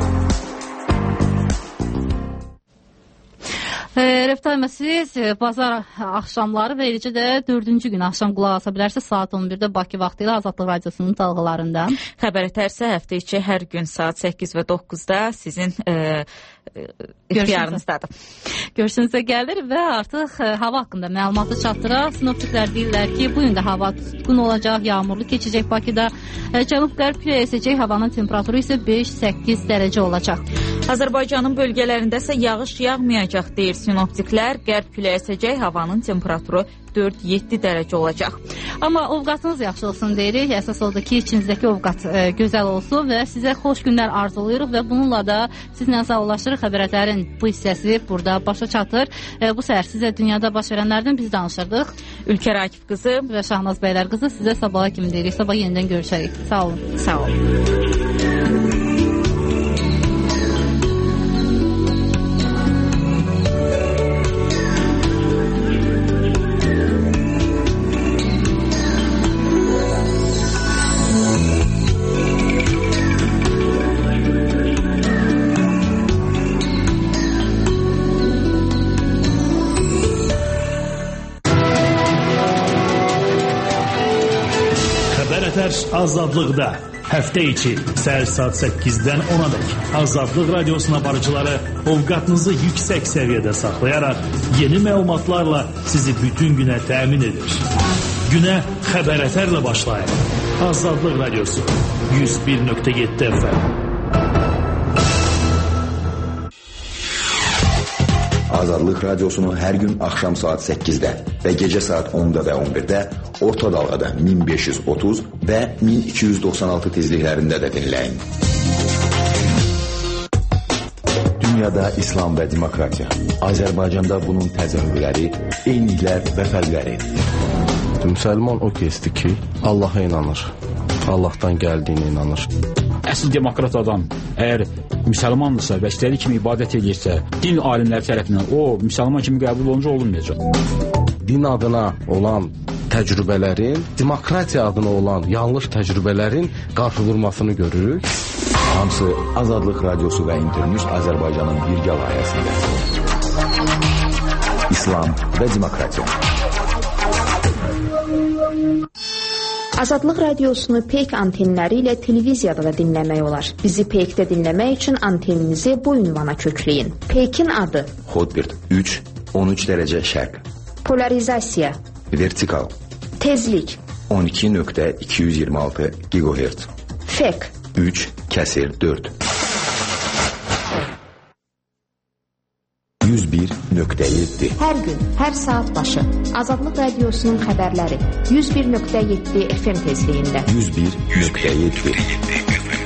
Reptime siz bazar axşamları və eləcə də dördüncü gün axşam qulaq asa bilərsiniz saat on birdə Bakı vaxtı ilə Azadlıq Radiosunun dalğalarında. Xəbər tərsə həftə içi hər gün saat səkkiz və doqquzda sizin e, ixtiyarınızdadır. Görüşünüzə gəlir və artıq e, hava haqqında məlumatı çatdıraq. Sinoptiklər deyirlər ki, bu gün də hava tutqun olacaq, yağmurlu keçəcək Bakıda. E, Cənub-qərb küləyi əsəcək, havanın temperaturu isə beş səkkiz dərəcə olacaq. Azərbaycanın bölgələrində isə yağış yağmayacaq deyir sinoptiklər. Qərb küləyi əsəcək, havanın temperaturu dörd yeddi dərəcə olacaq. Amma ovqatınız yaxşı olsun deyirik. Əsas odur ki, içinizdəki ovqat e, gözəl olsun və sizə xoş günlər arzulayırıq və bununla da sizlə sağollaşırıq. Xəbərlərin bu hissəsi burada başa çatır. E, bu səhər sizə dünyada baş verənlərdən biz danışırdıq. Ülkər Akif qızı və Şahnaz bəylər qızı sizə sabaha kimi deyirik. Sabah yenidən görüşərik. Sağ olun. Sağ olun. Azadlıqda həftə içi səhər saat səkkizdən onadək Azadlıq Radiosuna barıcıları ovqatınızı yüksək səviyyədə saxlayaraq yeni məlumatlarla sizi bütün günə təmin edir. Günə xəbər ətərlə başlayın. Azadlıq Radiosu yüz bir nöqtə yeddi F M. Azadlıq Radiosunu hər gün axşam saat səkkizdə və gecə saat onda və on birdə orta dalğada min beş yüz otuz və min iki yüz doxsan altı tezliklərində də dinləyin. Dünyada İslam və demokratiya. Azərbaycanda bunun təzahürləri, eyniliklər və fərqləri. Müsəlman o kəsdir ki, Allaha inanır. Allahdan gəldiyinə inanır. Əsl demokrat adam əgər müsəlmandırsa və istədiyi kimi ibadət edirsə, din alimləri tərəfindən o müsəlman kimi qəbul olunca olunmayacaq. Din adına olan təcrübələrin, demokratiya adına olan yanlış təcrübələrin qarşı vurmasını görürük. Hamısı Azadlıq Radiosu və İnternews Azərbaycanın birgə layihəsində. İslam və demokratiya. Azadlıq Radiosunu Peyk antenləri ilə televiziyada da dinləmək olar. Bizi Peykdə dinləmək üçün anteninizi bu ünvana kökləyin. Peykin adı: Hotbird üç on üç dərəcə şərq. Polarizasiya: Vertikal. Tezlik: on iki nöqtə iki yüz iyirmi altı gigahertz. Fek: üç kəsir dörd. yüz bir nöqtə yeddi. Hər gün, hər saat başı Azadlıq Radiosunun xəbərləri yüz bir nöqtə yeddi F M tezliyində. yüz bir nöqtə yeddi.